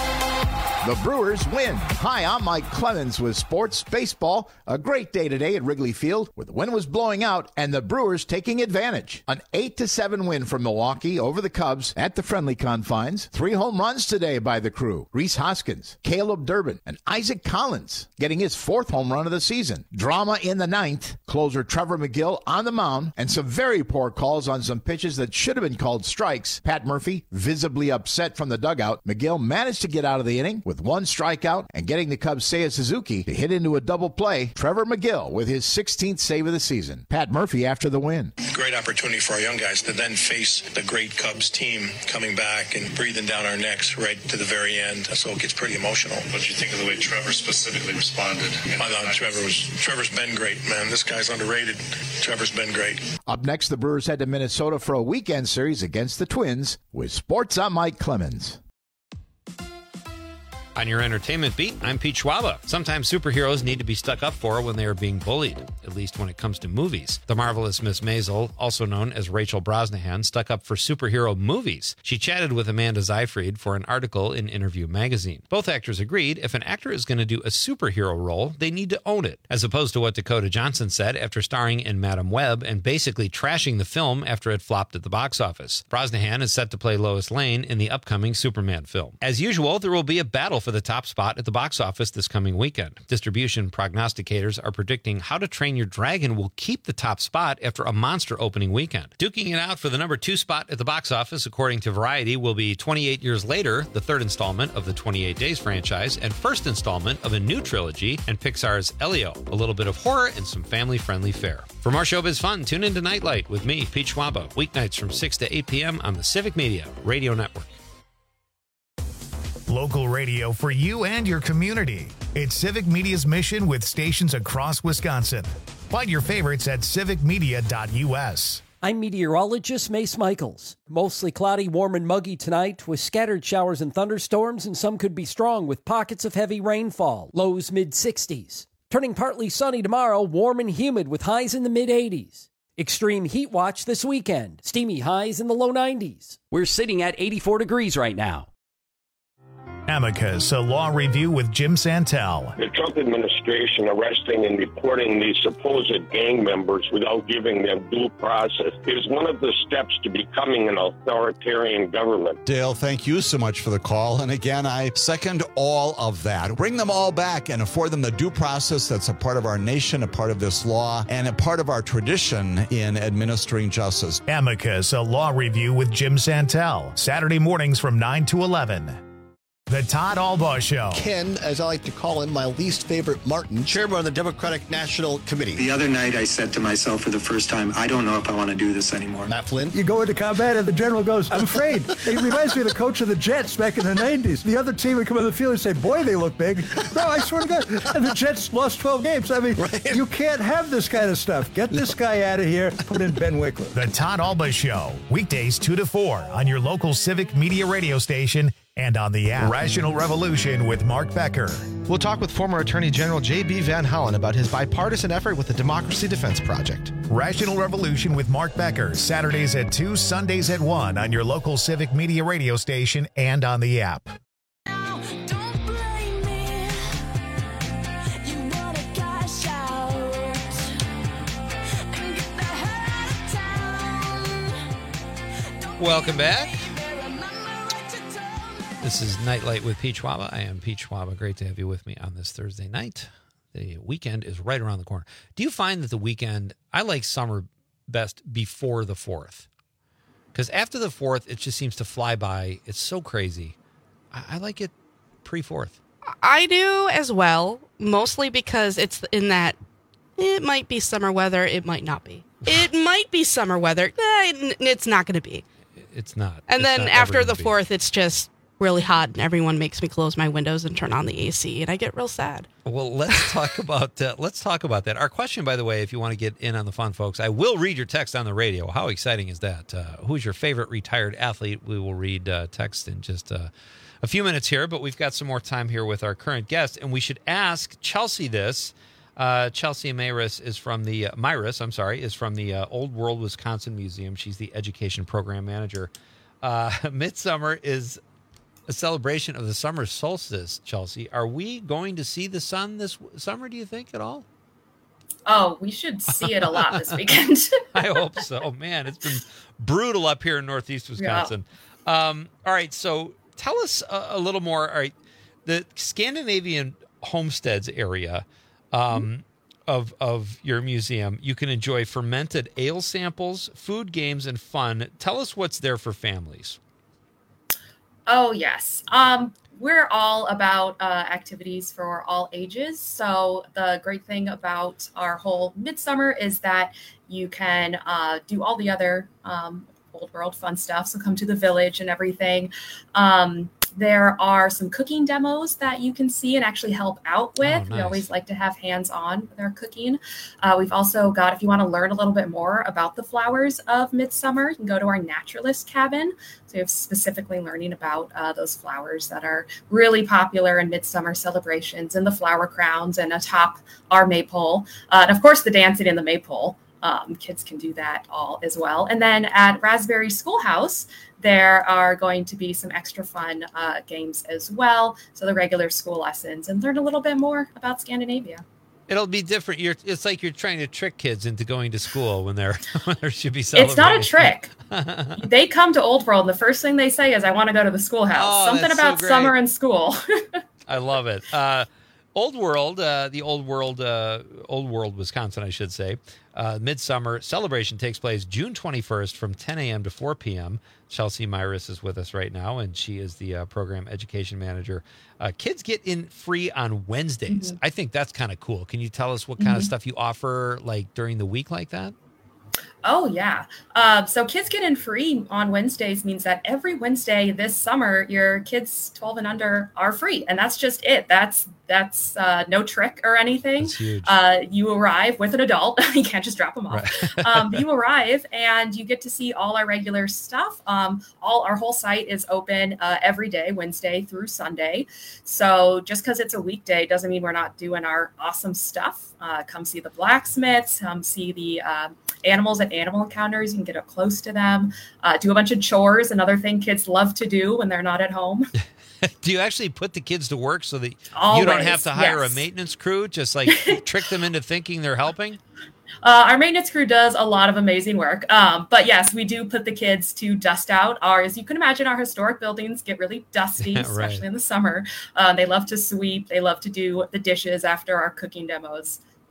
The Brewers win. Hi, I'm Mike Clemens with Sports Baseball. A great day today at Wrigley Field where the wind was blowing out and the Brewers taking advantage. An eight to seven win from Milwaukee over the Cubs at the friendly confines. Three home runs today by the crew. Rhys Hoskins, Caleb Durbin, and Isaac Collins getting his fourth home run of the season. Drama in the ninth. Closer Trevor McGill on the mound and some very poor calls on some pitches that should have been called strikes. Pat Murphy visibly upset from the dugout. McGill managed to get out of the inning with one strikeout and getting the Cubs' Seiya Suzuki to hit into a double play. Trevor McGill with his sixteenth save of the season. Pat Murphy after the win.
Great opportunity for our young guys to then face the great Cubs team coming back and breathing down our necks right to the very end. So it gets pretty emotional.
What do you think of the way Trevor specifically responded?
I thought Trevor was Trevor's been great, man. This guy's underrated. Trevor's been great.
Up next, the Brewers head to Minnesota for a weekend series against the Twins. With Sports, I'm Mike Clemens.
On your entertainment beat, I'm Pete Schwaba. Sometimes superheroes need to be stuck up for when they are being bullied, at least when it comes to movies. The marvelous Miss Maisel, also known as Rachel Brosnahan, stuck up for superhero movies. She chatted with Amanda Seyfried for an article in Interview magazine. Both actors agreed if an actor is going to do a superhero role, they need to own it, as opposed to what Dakota Johnson said after starring in Madam Web and basically trashing the film after it flopped at the box office. Brosnahan is set to play Lois Lane in the upcoming Superman film. As usual, there will be a battle for the top spot at the box office this coming weekend. Distribution prognosticators are predicting How to Train Your Dragon will keep the top spot after a monster opening weekend. Duking it out for the number two spot at the box office, according to Variety, will be twenty-eight Years Later, the third installment of the twenty-eight Days franchise, and first installment of a new trilogy, and Pixar's Elio, a little bit of horror and some family-friendly fare. For more showbiz fun, tune into Nightlight with me, Pete Schwaba, weeknights from six to eight p.m. on the Civic Media Radio Network.
Local radio for you and your community. It's Civic Media's mission with stations across Wisconsin. Find your favorites at civic media dot u s.
I'm meteorologist Mace Michaels. Mostly cloudy, warm and muggy tonight with scattered showers and thunderstorms, and some could be strong with pockets of heavy rainfall, lows mid sixties. Turning partly sunny tomorrow, warm and humid with highs in the mid eighties. Extreme heat watch this weekend, steamy highs in the low nineties.
We're sitting at eighty-four degrees right now.
Amicus, a law review with Jim Santel.
The Trump administration arresting and deporting these supposed gang members without giving them due process is one of the steps to becoming an authoritarian government.
Dale, thank you so much for the call. And again, I second all of that. Bring them all back and afford them the due process that's a part of our nation, a part of this law, and a part of our tradition in administering justice.
Amicus, a law review with Jim Santel. Saturday mornings from nine to eleven. The Todd Albaugh Show.
Ken, as I like to call him, my least favorite Martin, chairman of the Democratic National Committee.
The other night I said to myself for the first time, I don't know if I want to do this anymore.
Matt Flynn.
You go into combat and the general goes, I'm afraid. It reminds me of the coach of the Jets back in the nineties. The other team would come on the field and say, boy, they look big. No, I swear to God. And the Jets lost twelve games. I mean, right. You can't have this kind of stuff. Get this guy out of here. Put in Ben Wickler.
The Todd Albaugh Show. Weekdays two to four on your local Civic Media radio station and on the app. Rational Revolution with Mark Becker.
We'll talk with former Attorney General J B Van Hollen about his bipartisan effort with the Democracy Defense Project.
Rational Revolution with Mark Becker. Saturdays at two, Sundays at one on your local Civic Media radio station and on the app.
Welcome back. This is Nightlight with Pete Schwaba. I am Pete Schwaba. Great to have you with me on this Thursday night. The weekend is right around the corner. Do you find that the weekend, I like summer best before the fourth? Because after the fourth, it just seems to fly by. It's so crazy. I, I like it pre-fourth.
I do as well, mostly because it's in that it might be summer weather, it might not be. It might be summer weather. Eh, it's not going to be.
It's not.
And
it's
then
not
after the
be.
fourth, it's just really hot and everyone makes me close my windows and turn on the A C and I get real sad.
Well, let's talk about uh, let's talk about that. Our question, by the way, if you want to get in on the fun, folks, I will read your text on the radio. How exciting is that? Uh, who's your favorite retired athlete? We will read uh, text in just uh, a few minutes here, but we've got some more time here with our current guest, and we should ask Chelsea this. Uh, Chelsea Mayris is from the uh, Myris, I'm sorry, is from the uh, Old World Wisconsin Museum. She's the education program manager. Uh, Midsummer is a celebration of the summer solstice, Chelsea. Are we going to see the sun this summer, do you think, at all?
Oh, we should see it a lot this weekend.
I hope so. Man, it's been brutal up here in Northeast Wisconsin. Yeah. Um, all right, so tell us a, a little more. All right, the Scandinavian homesteads area um, mm-hmm. of, of your museum, you can enjoy fermented ale samples, food, games, and fun. Tell us what's there for families.
Oh, yes. Um, we're all about uh, activities for all ages. So the great thing about our whole Midsummer is that you can uh, do all the other um, old world fun stuff. So come to the village and everything. Um, there are some cooking demos that you can see and actually help out with. Oh, nice. We always like to have hands-on with our cooking. Uh, we've also got, if you want to learn a little bit more about the flowers of Midsummer, you can go to our naturalist cabin. So you have specifically learning about uh, those flowers that are really popular in Midsummer celebrations and the flower crowns and atop our maypole. Uh, and of course, the dancing in the maypole. Um, kids can do that all as well. And then at Raspberry Schoolhouse, there are going to be some extra fun uh, games as well. So the regular school lessons and learn a little bit more about Scandinavia.
It'll be different. You're, it's like you're trying to trick kids into going to school when they're when there should be celebrating.
It's not a trick. They come to Old World, and the first thing they say is, I want to go to the schoolhouse.
Oh,
Something about
so
summer and school.
I love it. Uh, Old World, uh, the Old World, uh, Old World, Wisconsin, I should say. Uh, Midsummer celebration takes place June twenty-first from ten a.m. to four p.m. Chelsea Myris is with us right now, and she is the uh, program education manager. Uh, kids get in free on Wednesdays. Mm-hmm. I think that's kind of cool. Can you tell us what kind mm-hmm. of stuff you offer like during the week like that?
Oh, yeah. Uh, so kids get in free on Wednesdays means that every Wednesday this summer, your kids twelve and under are free. And that's just it. That's that's uh, no trick or anything.
That's huge.
Uh, you arrive with an adult. You can't just drop them off. Right. um, you arrive and you get to see all our regular stuff. Um, all our whole site is open uh, every day, Wednesday through Sunday. So just because it's a weekday doesn't mean we're not doing our awesome stuff. Uh, come see the blacksmiths. Come see the uh, animals at animal encounters. You can get up close to them. Uh, do a bunch of chores. Another thing kids love to do when they're not at home.
Do you actually put the kids to work so that
Always,
you don't have to hire
yes.
a maintenance crew? Just like trick them into thinking they're helping?
Uh, our maintenance crew does a lot of amazing work. Um, but yes, we do put the kids to dust out. Our, as you can imagine, our historic buildings get really dusty,
Right.
especially in the summer. Uh, they love to sweep. They love to do the dishes after our cooking demos.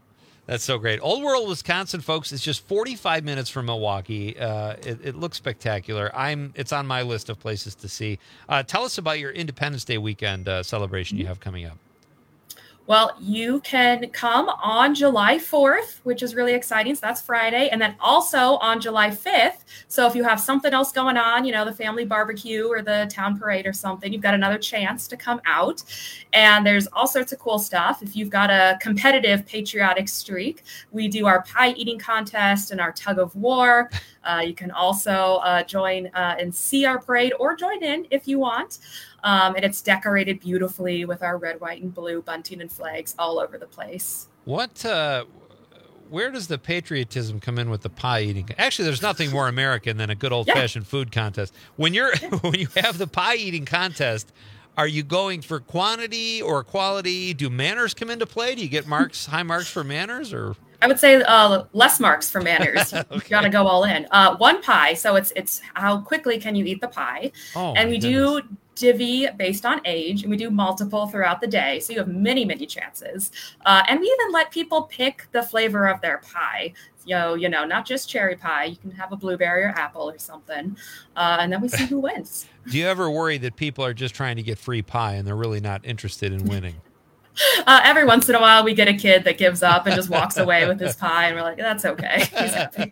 That's so great. Old World, Wisconsin, folks, is just forty-five minutes from Milwaukee. Uh, it, it looks spectacular. I'm. It's on my list of places to see. Uh, tell us about your Independence Day weekend uh, celebration you have coming up.
Well, you can come on July fourth, which is really exciting. So that's Friday. And then also on July fifth. So if you have something else going on, you know, the family barbecue or the town parade or something, you've got another chance to come out. And there's all sorts of cool stuff. If you've got a competitive patriotic streak, we do our pie eating contest and our tug of war. Uh, you can also uh, join uh, and see our parade or join in if you want. Um, and it's decorated beautifully with our red, white, and blue bunting and flags all over the place.
What, uh, where does the patriotism come in with the pie eating? Actually, there's nothing more American than a good old fashioned yeah. food contest. When you're when you have the pie eating contest, are you going for quantity or quality? Do manners come into play? Do you get marks, high marks for manners, or?
I would say uh, less marks for manners. okay. You got to go all in. Uh, one pie, so it's it's how quickly can you eat the pie?
Oh,
and we
goodness.
do divvy based on age, and we do multiple throughout the day, so you have many, many chances. Uh, and we even let people pick the flavor of their pie. You know, you know, not just cherry pie. You can have a blueberry or apple or something, uh, and then we see who wins.
Do you ever worry that people are just trying to get free pie and they're really not interested in winning?
Uh, every once in a while, we get a kid that gives up and just walks away with his pie, and we're like, "That's okay." He's happy.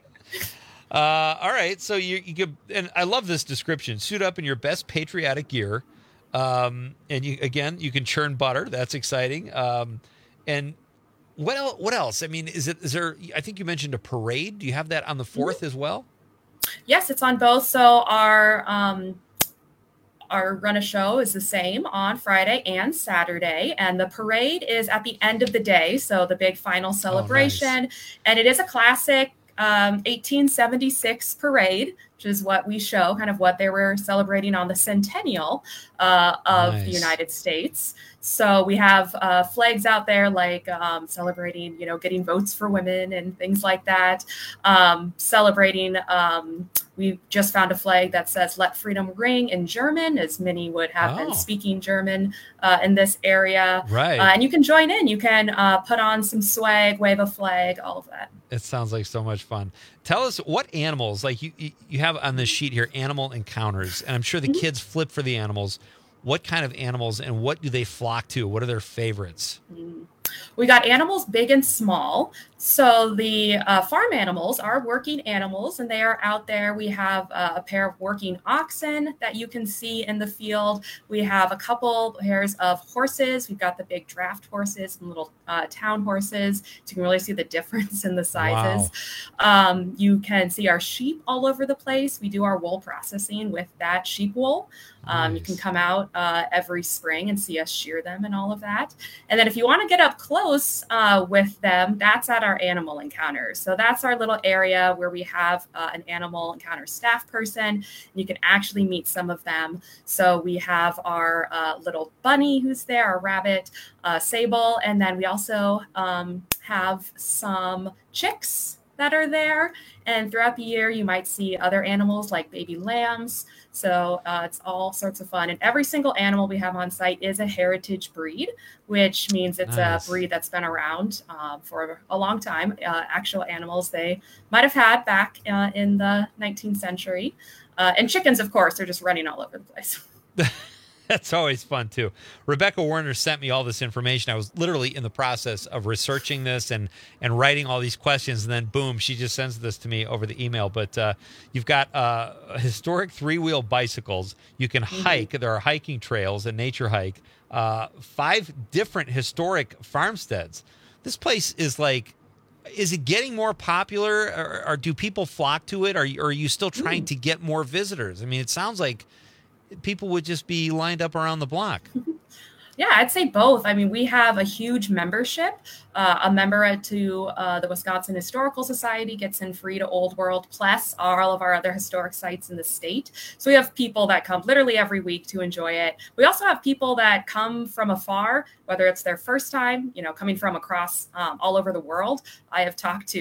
Uh, all right, so you you could, and I love this description. Suit up in your best patriotic gear, um, and you again you can churn butter. That's exciting. Um, and what else? What else? I mean, is it is there? I think you mentioned a parade. Do you have that on the fourth mm-hmm. as well?
Yes, it's on both. So our um, Our run a show is the same on Friday and Saturday, and the parade is at the end of the day. So the big final celebration, oh, nice. And it is a classic um, eighteen seventy-six parade, which is what we show, kind of what they were celebrating on the centennial uh, of nice. the United States. So we have uh, flags out there like um, celebrating, you know, getting votes for women and things like that. Um, celebrating, um, we just found a flag that says "Let Freedom Ring" in German, as many would have oh. been speaking German uh, in this area.
Right.
Uh, and you can join in. You can uh, put on some swag, wave a flag, all of that.
It sounds like so much fun. Tell us what animals, like you, you have on this sheet here, animal encounters, and I'm sure the mm-hmm. kids flip for the animals. What kind of animals and what do they flock to? What are their favorites?
We got animals big and small. So the uh, farm animals are working animals, and they are out there. We have uh, a pair of working oxen that you can see in the field. We have a couple pairs of horses. We've got the big draft horses and little uh, town horses. So you can really see the difference in the sizes. Wow. Um, you can see our sheep all over the place. We do our wool processing with that sheep wool. Um, nice. You can come out uh, every spring and see us shear them and all of that. And then if you want to get up close uh, with them, that's at our animal encounters. So that's our little area where we have uh, an animal encounter staff person. And you can actually meet some of them. So we have our uh, little bunny who's there, our rabbit, uh, sable. And then we also um, have some chicks that are there. And throughout the year, you might see other animals like baby lambs. So uh, it's all sorts of fun. And every single animal we have on site is a heritage breed, which means it's nice. a breed that's been around uh, for a long time. Uh, actual animals they might have had back uh, in the nineteenth century. Uh, and chickens, of course, are just running all over the place.
That's always fun, too. Rebecca Warner sent me all this information. I was literally in the process of researching this and, and writing all these questions, and then, boom, she just sends this to me over the email. But uh, you've got uh, historic three-wheel bicycles. You can mm-hmm. hike. There are hiking trails, a nature hike, uh, five different historic farmsteads. This place is like, is it getting more popular, or, or do people flock to it, or, or are you still trying mm. to get more visitors? I mean, it sounds like people would just be lined up around the block.
Yeah, I'd say both. I mean, we have a huge membership. Uh, a member to uh, the Wisconsin Historical Society gets in free to Old World, plus all of our other historic sites in the state. So we have people that come literally every week to enjoy it. We also have people that come from afar, whether it's their first time, you know, coming from across um, all over the world. I have talked to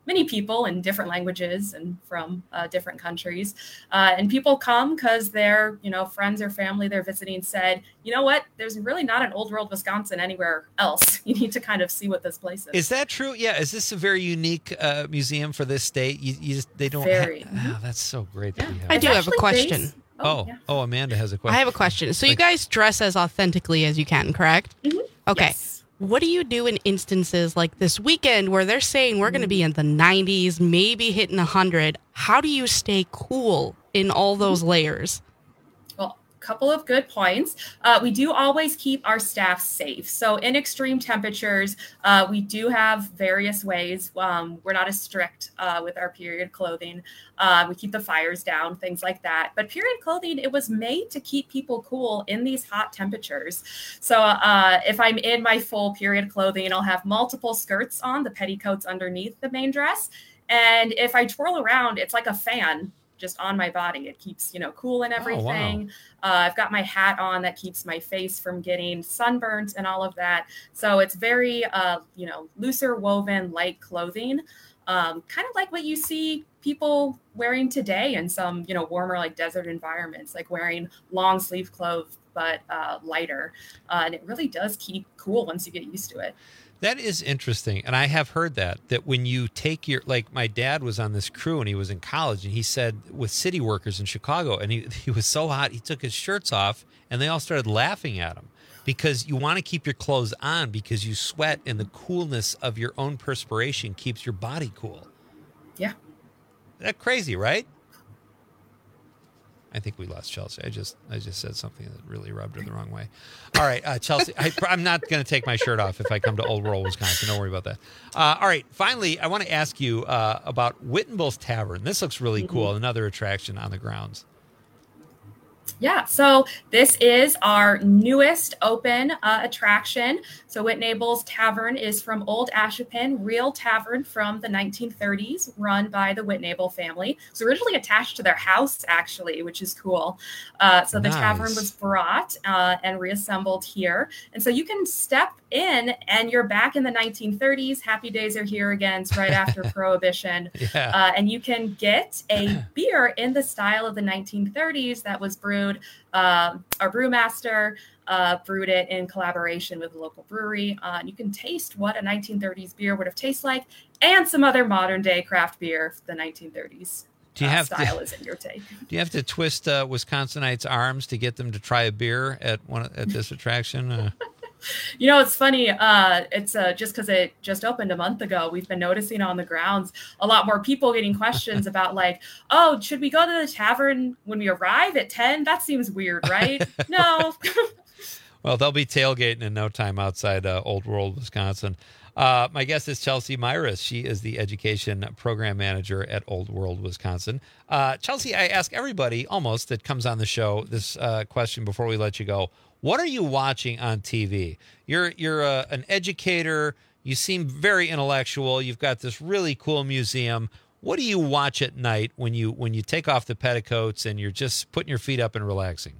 many people in different languages and from uh, different countries. Uh, and people come because their, you know, friends or family they're visiting said, you know what, there's really not an Old World Wisconsin anywhere else. You need to kind of see what this place is.
Is that true? Yeah. Is this a very unique uh, museum for this state? You, you just, they don't
Very.
have, oh, that's so great.
Yeah.
That you have.
I do have a
actually
question.
based-
Oh,
yeah.
oh, Amanda has a question.
I have a question. So you
Like-
guys dress as authentically as you can, correct?
Mhm.
Okay.
Yes.
What do you do in instances like this weekend where they're saying we're going to be in the nineties, maybe hitting one hundred? How do you stay cool in all those layers?
Well, a couple of good points. Uh, we do always keep our staff safe. So in extreme temperatures, uh, we do have various ways. Um, we're not as strict uh, with our period clothing. Uh, we keep the fires down, things like that. But period clothing, it was made to keep people cool in these hot temperatures. So uh, if I'm in my full period clothing, I'll have multiple skirts on, the petticoats underneath the main dress. And if I twirl around, it's like a fan just on my body. It keeps, you know, cool and everything. Oh, wow. uh, I've got my hat on that keeps my face from getting sunburnt and all of that. So it's very, uh, you know, looser woven, light clothing, um, kind of like what you see people wearing today in some, you know, warmer, like desert environments, like wearing long sleeve clothes, but uh, lighter. Uh, and it really does keep cool once you get used to it.
That is interesting. And I have heard that, that when you take your, like my dad was on this crew and he was in college and he said with city workers in Chicago and he, he was so hot, he took his shirts off and they all started laughing at him because you want to keep your clothes on because you sweat and the coolness of your own perspiration keeps your body cool.
Yeah.
That's crazy, right? I think we lost Chelsea. I just I just said something that really rubbed her the wrong way. All right, uh, Chelsea, I, I'm not going to take my shirt off if I come to Old World, Wisconsin. Don't worry about that. Uh, all right, finally, I want to ask you uh, about Wittenbos Tavern. This looks really mm-hmm. cool, another attraction on the grounds.
Yeah, so this is our newest open uh, attraction. So Whitnable's Tavern is from Old Ashapin, real tavern from the nineteen thirties, run by the Whitnable family. It's originally attached to their house, actually, which is cool. Uh, so the
nice.
tavern was brought uh, and reassembled here. And so you can step in and you're back in the nineteen thirties. Happy days are here again. It's right after Prohibition.
Yeah.
Uh, and you can get a beer in the style of the nineteen thirties that was brewed. Uh, our brewmaster uh, brewed it in collaboration with a local brewery. Uh, and you can taste what a nineteen thirties beer would have tasted like and some other modern day craft beer the nineteen thirties.
Do you
uh,
have
style
to,
is in your take.
Do you have to twist uh, Wisconsinites' arms to get them to try a beer at one at this attraction? Uh,
You know, it's funny. Uh, it's uh, just because it just opened a month ago. We've been noticing on the grounds a lot more people getting questions about like, oh, should we go to the tavern when we arrive at ten? That seems weird, right? No.
Well, they'll be tailgating in no time outside uh, Old World, Wisconsin. Uh, my guest is Chelsea Myris. She is the education program manager at Old World, Wisconsin. Uh, Chelsea, I ask everybody almost that comes on the show this uh, question before we let you go. What are you watching on T V? You're you're a, an educator. You seem very intellectual. You've got this really cool museum. What do you watch at night when you when you take off the petticoats and you're just putting your feet up and relaxing?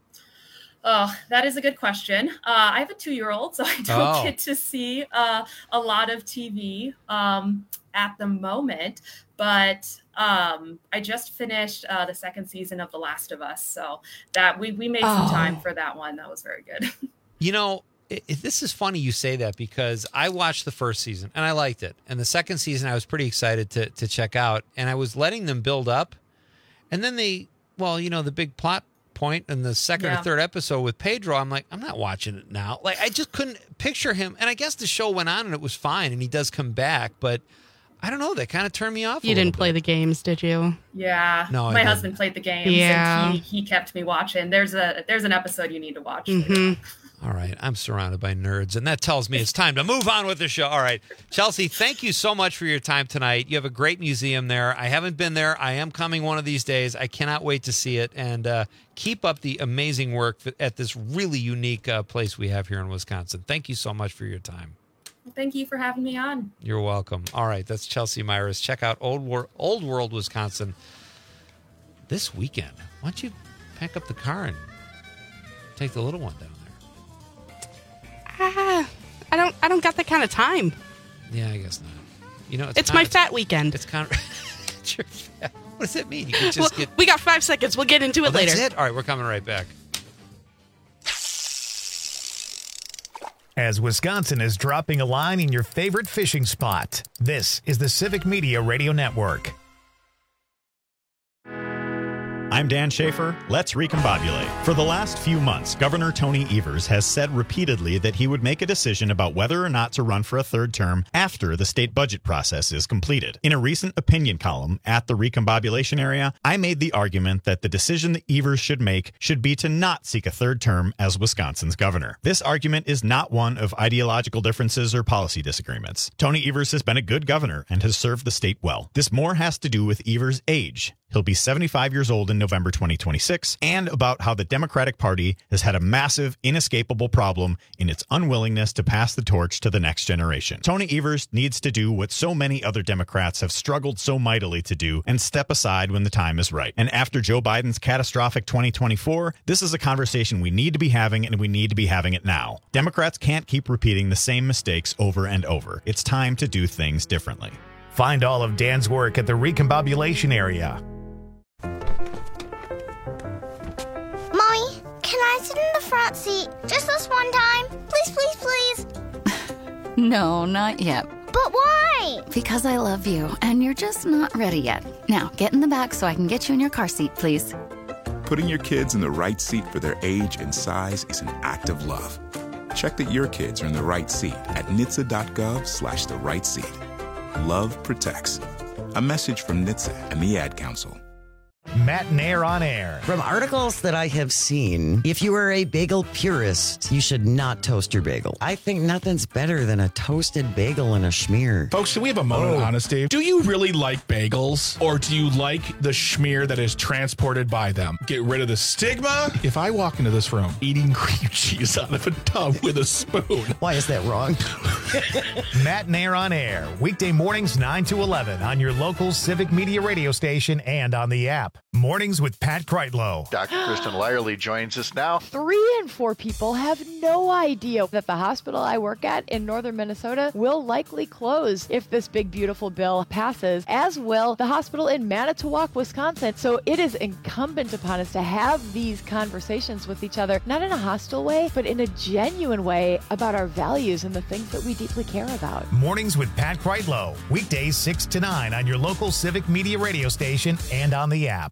Oh, that is a good question. Uh, I have a two-year-old, so I don't
Oh.
get to see uh, a lot of T V um, at the moment. But um, I just finished uh, the second season of The Last of Us, so that we we made some
Oh.
time for that one. That was very good.
You know, it, it- this is funny you say that because I watched the first season and I liked it. And the second season I was pretty excited to to check out. And I was letting them build up. And then they, well, you know, the big plot point in the second
Yeah.
or third episode with Pedro, I'm like, I'm not watching it now. Like, I just couldn't picture him. And I guess the show went on and it was fine. And he does come back. But I don't know. That kind of turned me off.
You
a
didn't
little
play
bit.
the games, did you?
Yeah,
No, I
my
didn't.
husband played the games,
Yeah.
and he, he kept me watching. There's a there's an episode you need to watch.
Mm-hmm.
All right. I'm surrounded by nerds, and that tells me it's time to move on with the show. All right. Chelsea, thank you so much for your time tonight. You have a great museum there. I haven't been there. I am coming one of these days. I cannot wait to see it. And uh, keep up the amazing work at this really unique uh, place we have here in Wisconsin. Thank you so much for your time.
Thank you for having me on.
You're welcome. All right. That's Chelsea Myris. Check out Old, Wor- Old World, Wisconsin this weekend. Why don't you pack up the car and take the little one down there?
Ah, I don't. I don't got that kind of time.
Yeah, I guess not. You know,
It's, it's my fat weekend.
It's kind of. It's your fat. What does that mean? You can just
well,
get.
We got five seconds. We'll get into it
oh,
later.
That's it. All right, we're coming right back.
As Wisconsin is dropping a line in your favorite fishing spot, this is the Civic Media Radio Network.
I'm Dan Schaefer. Let's recombobulate. For the last few months, Governor Tony Evers has said repeatedly that he would make a decision about whether or not to run for a third term after the state budget process is completed. In a recent opinion column at the recombobulation area, I made the argument that the decision that Evers should make should be to not seek a third term as Wisconsin's governor. This argument is not one of ideological differences or policy disagreements. Tony Evers has been a good governor and has served the state well. This more has to do with Evers' age. He'll be seventy-five years old in November twenty twenty-six, and about how the Democratic Party has had a massive, inescapable problem in its unwillingness to pass the torch to the next generation. Tony Evers needs to do what so many other Democrats have struggled so mightily to do and step aside when the time is right. And after Joe Biden's catastrophic twenty twenty-four, this is a conversation we need to be having, and we need to be having it now. Democrats can't keep repeating the same mistakes over and over. It's time to do things differently.
Find all of Dan's work at the recombobulation area.
Mommy, can I sit in the front seat just this one time? Please, please, please.
No, not yet.
But why?
Because I love you, and you're just not ready yet. Now, get in the back so I can get you in your car seat, please.
Putting your kids in the right seat for their age and size is an act of love. Check that your kids are in the right seat at N H T S A dot gov slash the right seat. Love protects. A message from N H T S A and the Ad Council.
Matt Nair on air.
From articles that I have seen, if you are a bagel purist, you should not toast your bagel. I think nothing's better than a toasted bagel and a schmear.
Folks, can we have a moment
oh.
of honesty? Do you really like bagels, or do you like the schmear that is transported by them? Get rid of the stigma. If I walk into this room eating cream cheese out of a tub with a spoon.
Why is that wrong?
Matt Nair on air. Weekday mornings nine to eleven on your local Civic Media radio station and on the app. Mornings with Pat Kreitlow.
Doctor Kristen Lyerly joins us now.
Three in four people have no idea that the hospital I work at in northern Minnesota will likely close if this big, beautiful bill passes, as will the hospital in Manitowoc, Wisconsin. So it is incumbent upon us to have these conversations with each other, not in a hostile way, but in a genuine way about our values and the things that we deeply care about.
Mornings with Pat Kreitlow. Weekdays six to nine on your local Civic Media radio station and on the app.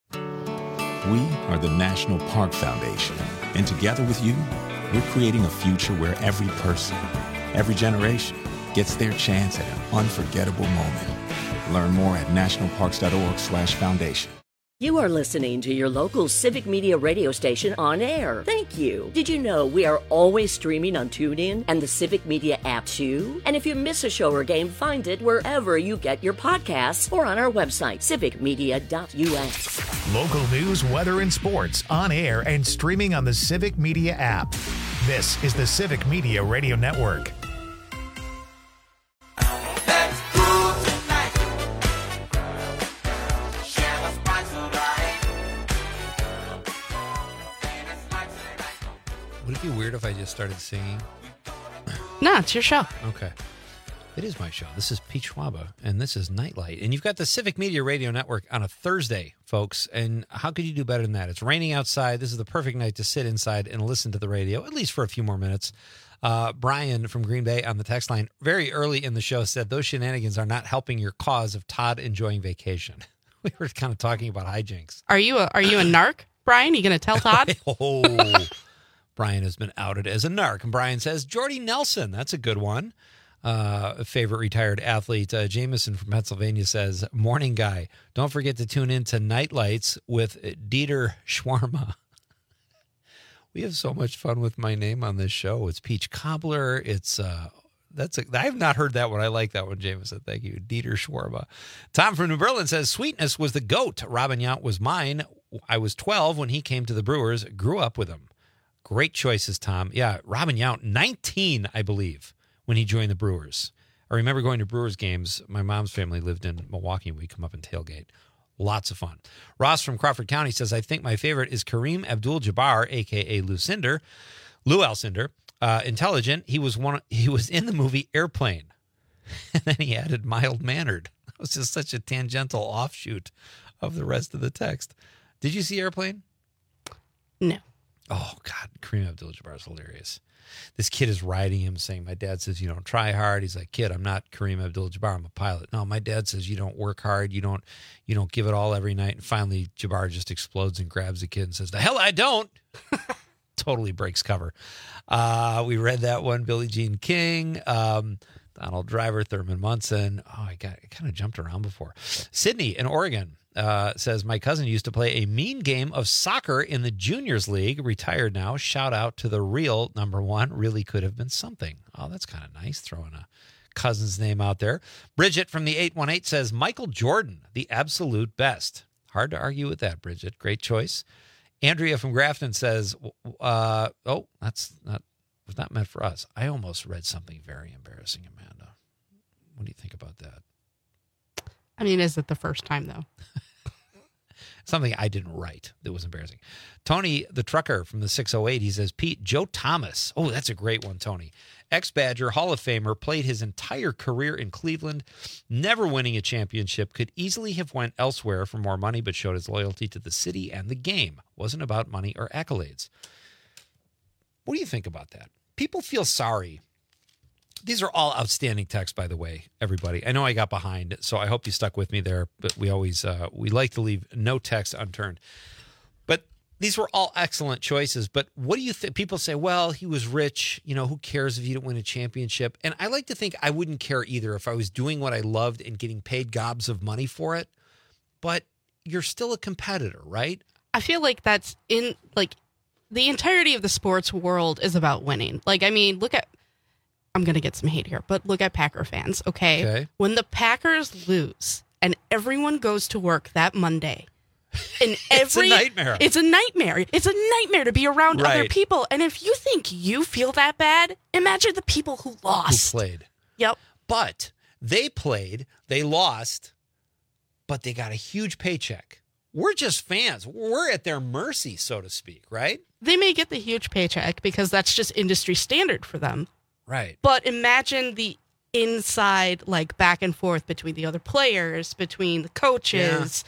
We are the National Park Foundation, and together with you, we're creating a future where every person, every generation, gets their chance at an unforgettable moment. Learn more at nationalparks.org slash foundation.
You are listening to your local Civic Media radio station on air. Thank you. Did you know we are always streaming on TuneIn and the Civic Media app too? And if you miss a show or game, find it wherever you get your podcasts or on our website, civic media dot u s.
Local news, weather, and sports on air and streaming on the Civic Media app. This is the Civic Media Radio Network.
Would it be weird if I just started singing?
No, it's your show.
Okay. It is my show. This is Pete Schwaba, and this is Nightlight. And you've got the Civic Media Radio Network on a Thursday, folks. And how could you do better than that? It's raining outside. This is the perfect night to sit inside and listen to the radio, at least for a few more minutes. Uh, Brian from Green Bay on the text line very early in the show said, those shenanigans are not helping your cause of Todd enjoying vacation. We were kind of talking about hijinks.
Are you a, are you a narc, Brian? You going to tell Todd?
oh, Brian has been outed as a narc. And Brian says, Jordy Nelson, that's a good one. Uh, favorite retired athlete. Uh, Jameson from Pennsylvania says, morning guy, don't forget to tune in to Nightlights with Dieter Schwarma. We have so much fun with my name on this show. It's Peach Cobbler. It's, uh, that's a, I have not heard that one. I like that one, Jameson. Thank you. Dieter Schwarma. Tom from New Berlin says, Sweetness was the GOAT. Robin Yount was mine. I was twelve when he came to the Brewers. Grew up with him. Great choices, Tom. Yeah, Robin Yount, nineteen, I believe, when he joined the Brewers. I remember going to Brewers games. My mom's family lived in Milwaukee. We'd come up and tailgate. Lots of fun. Ross from Crawford County says, I think my favorite is Kareem Abdul-Jabbar, a k a. Lucinder, Lou Alcindor. Uh, intelligent. He was one. He was in the movie Airplane. And then he added mild-mannered. That was just such a tangential offshoot of the rest of the text. Did you see Airplane?
No.
Oh, God. Kareem Abdul-Jabbar is hilarious. This kid is riding him saying, my dad says you don't try hard. He's like, kid, I'm not Kareem Abdul-Jabbar. I'm a pilot. No, my dad says you don't work hard. You don't you don't give it all every night. And finally, Jabbar just explodes and grabs the kid and says, the hell I don't. Totally breaks cover. Uh, we read that one. Billie Jean King, um, Donald Driver, Thurman Munson. Oh, I got I kind of jumped around before. Sydney in Oregon. Uh, says, my cousin used to play a mean game of soccer in the juniors league, retired now. Shout out to the real number one. Really could have been something. Oh, that's kind of nice, throwing a cousin's name out there. Bridget from the eight one eight says, Michael Jordan, the absolute best. Hard to argue with that, Bridget. Great choice. Andrea from Grafton says, uh, oh, that's not, was not meant for us. I almost read something very embarrassing, Amanda. What do you think about that?
I mean, is it the first time, though?
Something I didn't write that was embarrassing. Tony, the trucker from the six oh eight, he says, Pete, Joe Thomas. Oh, that's a great one, Tony. Ex-Badger, Hall of Famer, played his entire career in Cleveland, never winning a championship, could easily have went elsewhere for more money, but showed his loyalty to the city and the game. Wasn't about money or accolades. What do you think about that? People feel sorry. These are all outstanding texts, by the way, everybody. I know I got behind, so I hope you stuck with me there, but we always, uh, we like to leave no text unturned. But these were all excellent choices. But what do you think? People say, well, he was rich. You know, who cares if you didn't win a championship? And I like to think I wouldn't care either if I was doing what I loved and getting paid gobs of money for it. But you're still a competitor, right?
I feel like that's in, like, the entirety of the sports world is about winning. Like, I mean, look at, I'm going to get some hate here, but look at Packer fans, okay?
Okay.
When the Packers lose and everyone goes to work that Monday, and every,
it's a nightmare.
It's a nightmare. It's a nightmare to be around
Right.
other people. And if you think you feel that bad, imagine the people who lost.
Who played.
Yep.
But they played, they lost, but they got a huge paycheck. We're just fans. We're at their mercy, so to speak, right?
They may get the huge paycheck because that's just industry standard for them.
Right.
But imagine the inside, like, back and forth between the other players, between the coaches,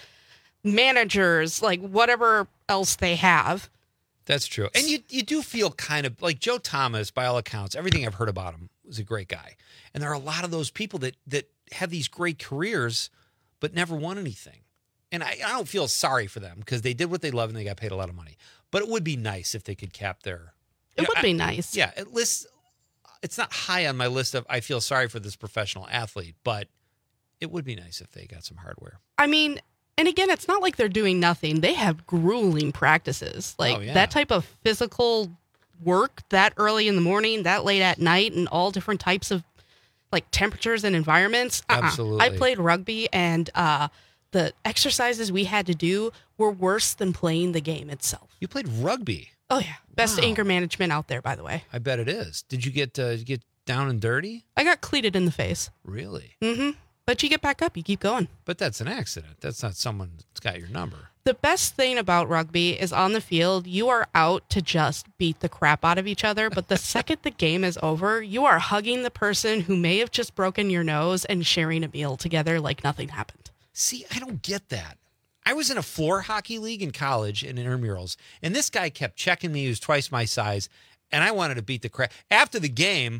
managers, like, whatever else they have.
That's true. And you you do feel kind of like Joe Thomas, by all accounts, everything I've heard about him, was a great guy. And there are a lot of those people that, that have these great careers but never won anything. And I, I don't feel sorry for them because they did what they love and they got paid a lot of money. But it would be nice if they could cap their...
It
you know,
would
I-
be nice.
Yeah, at least it's not high on my list of I feel sorry for this professional athlete, but it would be nice if they got some hardware.
I mean, and again, it's not like they're doing nothing. They have grueling practices. Like,
Oh, yeah.
that type of physical work that early in the morning, that late at night, and all different types of, like, temperatures and environments. Uh-uh.
Absolutely.
I played rugby, and uh, the exercises we had to do were worse than playing the game itself.
You played rugby.
Oh, yeah. Best
Wow.
anger management out there, by the way.
I bet it is. Did you get uh, did you get down and dirty?
I got cleated in the face.
Really?
Mm-hmm. But you get back up. You keep going.
But that's an accident. That's not someone that's got your number.
The best thing about rugby is on the field, you are out to just beat the crap out of each other. But the second the game is over, you are hugging the person who may have just broken your nose and sharing a meal together like nothing happened.
See, I don't get that. I was in a floor hockey league in college in intramurals, and this guy kept checking me. He was twice my size, and I wanted to beat the crap. After the game,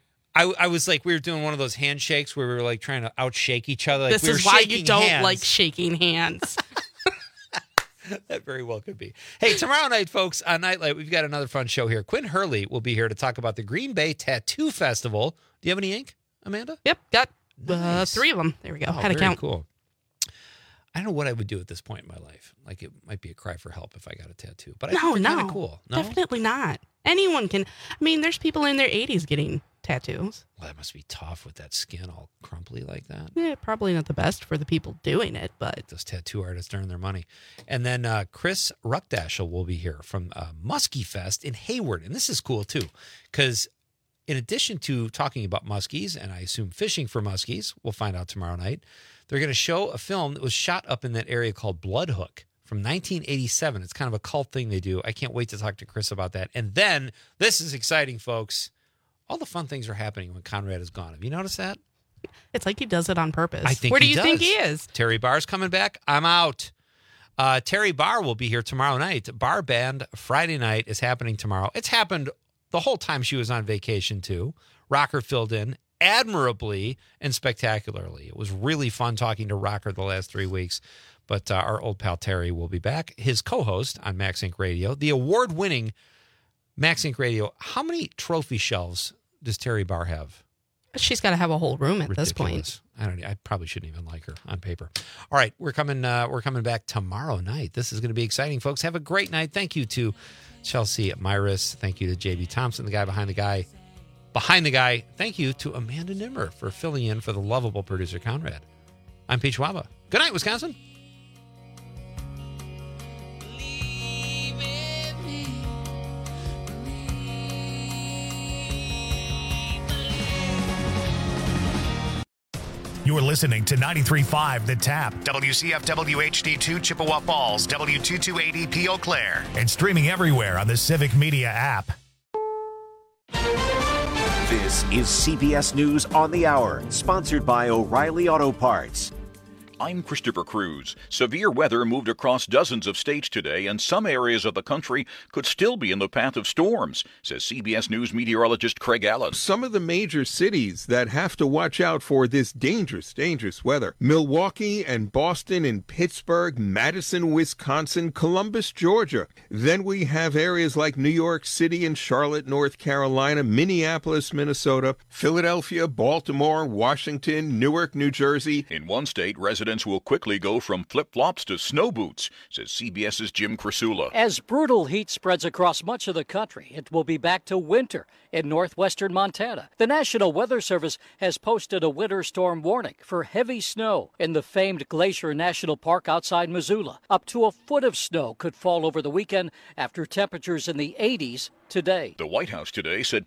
I, I was like, we were doing one of those handshakes where we were like trying to outshake each other. Like
this
we were
is why you
shaking
don't
hands.
like shaking hands.
That very well could be. Hey, tomorrow night, folks, on Nightlight, we've got another fun show here. Quinn Hurley will be here to talk about the Green Bay Tattoo Festival. Do you have any ink, Amanda?
Yep, got uh,
Nice.
three of them. There we go.
Oh,
Had to
very
count.
cool. I don't know what I would do at this point in my life. Like, it might be a cry for help if I got a tattoo. But I
No,
think they're
no,
kind of cool. No?
definitely not. Anyone can. I mean, there's people in their eighties getting tattoos.
Well, that must be tough with that skin all crumply like that.
Yeah, probably not the best for the people doing it, but
Those tattoo artists earn their money. And then uh, Chris Ruckdashel will be here from uh, Muskie Fest in Hayward. And this is cool, too, because in addition to talking about muskies, and I assume fishing for muskies, we'll find out tomorrow night, they're going to show a film that was shot up in that area called Bloodhook from nineteen eighty-seven. It's kind of a cult thing they do. I can't wait to talk to Chris about that. And then, this is exciting, folks. All the fun things are happening when Conrad is gone. Have you noticed that?
It's like he does it on purpose.
I think
Where do
he
you
does.
think he is?
Terry Barr's coming back. I'm out. Uh, Terry Barr will be here tomorrow night. Bar Band Friday night is happening tomorrow. It's happened the whole time she was on vacation, too. Rocker filled in admirably and spectacularly. It was really fun talking to Rocker the last three weeks. But uh, our old pal Terry will be back. His co-host on Max Inc Radio, the award-winning Max Inc Radio. How many trophy shelves does Terry Barr have?
She's got to have a whole room at
Ridiculous.
this point.
I don't. I probably shouldn't even like her on paper. All right, we're coming. Uh, we're coming back tomorrow night. This is going to be exciting, folks. Have a great night. Thank you to Chelsea Myris. Thank you to J B Thompson, the guy behind the guy. Behind the guy. Thank you to Amanda Nimmer for filling in for the lovable producer Conrad. I'm Pete Schwaba. Good night, Wisconsin.
You're listening to ninety-three point five The Tap, W C F W H D two Chippewa Falls, W two twenty P Eau Claire, and streaming everywhere on the Civic Media app.
This is C B S News on the Hour, sponsored by O'Reilly Auto Parts.
I'm Christopher Cruz. Severe weather moved across dozens of states today, and some areas of the country could still be in the path of storms, says C B S News meteorologist Craig Allen.
Some of the major cities that have to watch out for this dangerous, dangerous weather: Milwaukee and Boston and Pittsburgh, Madison, Wisconsin, Columbus, Georgia. Then we have areas like New York City and Charlotte, North Carolina, Minneapolis, Minnesota, Philadelphia, Baltimore, Washington, Newark, New Jersey.
In one state, residents will quickly go from flip-flops to snow boots, says CBS's Jim Crisula.
As brutal heat spreads across much of the country, it will be back to winter in northwestern Montana. The National Weather Service has posted a winter storm warning for heavy snow in the famed Glacier National Park outside Missoula. Up to a foot of snow could fall over the weekend after temperatures in the eighties today.
The White House today said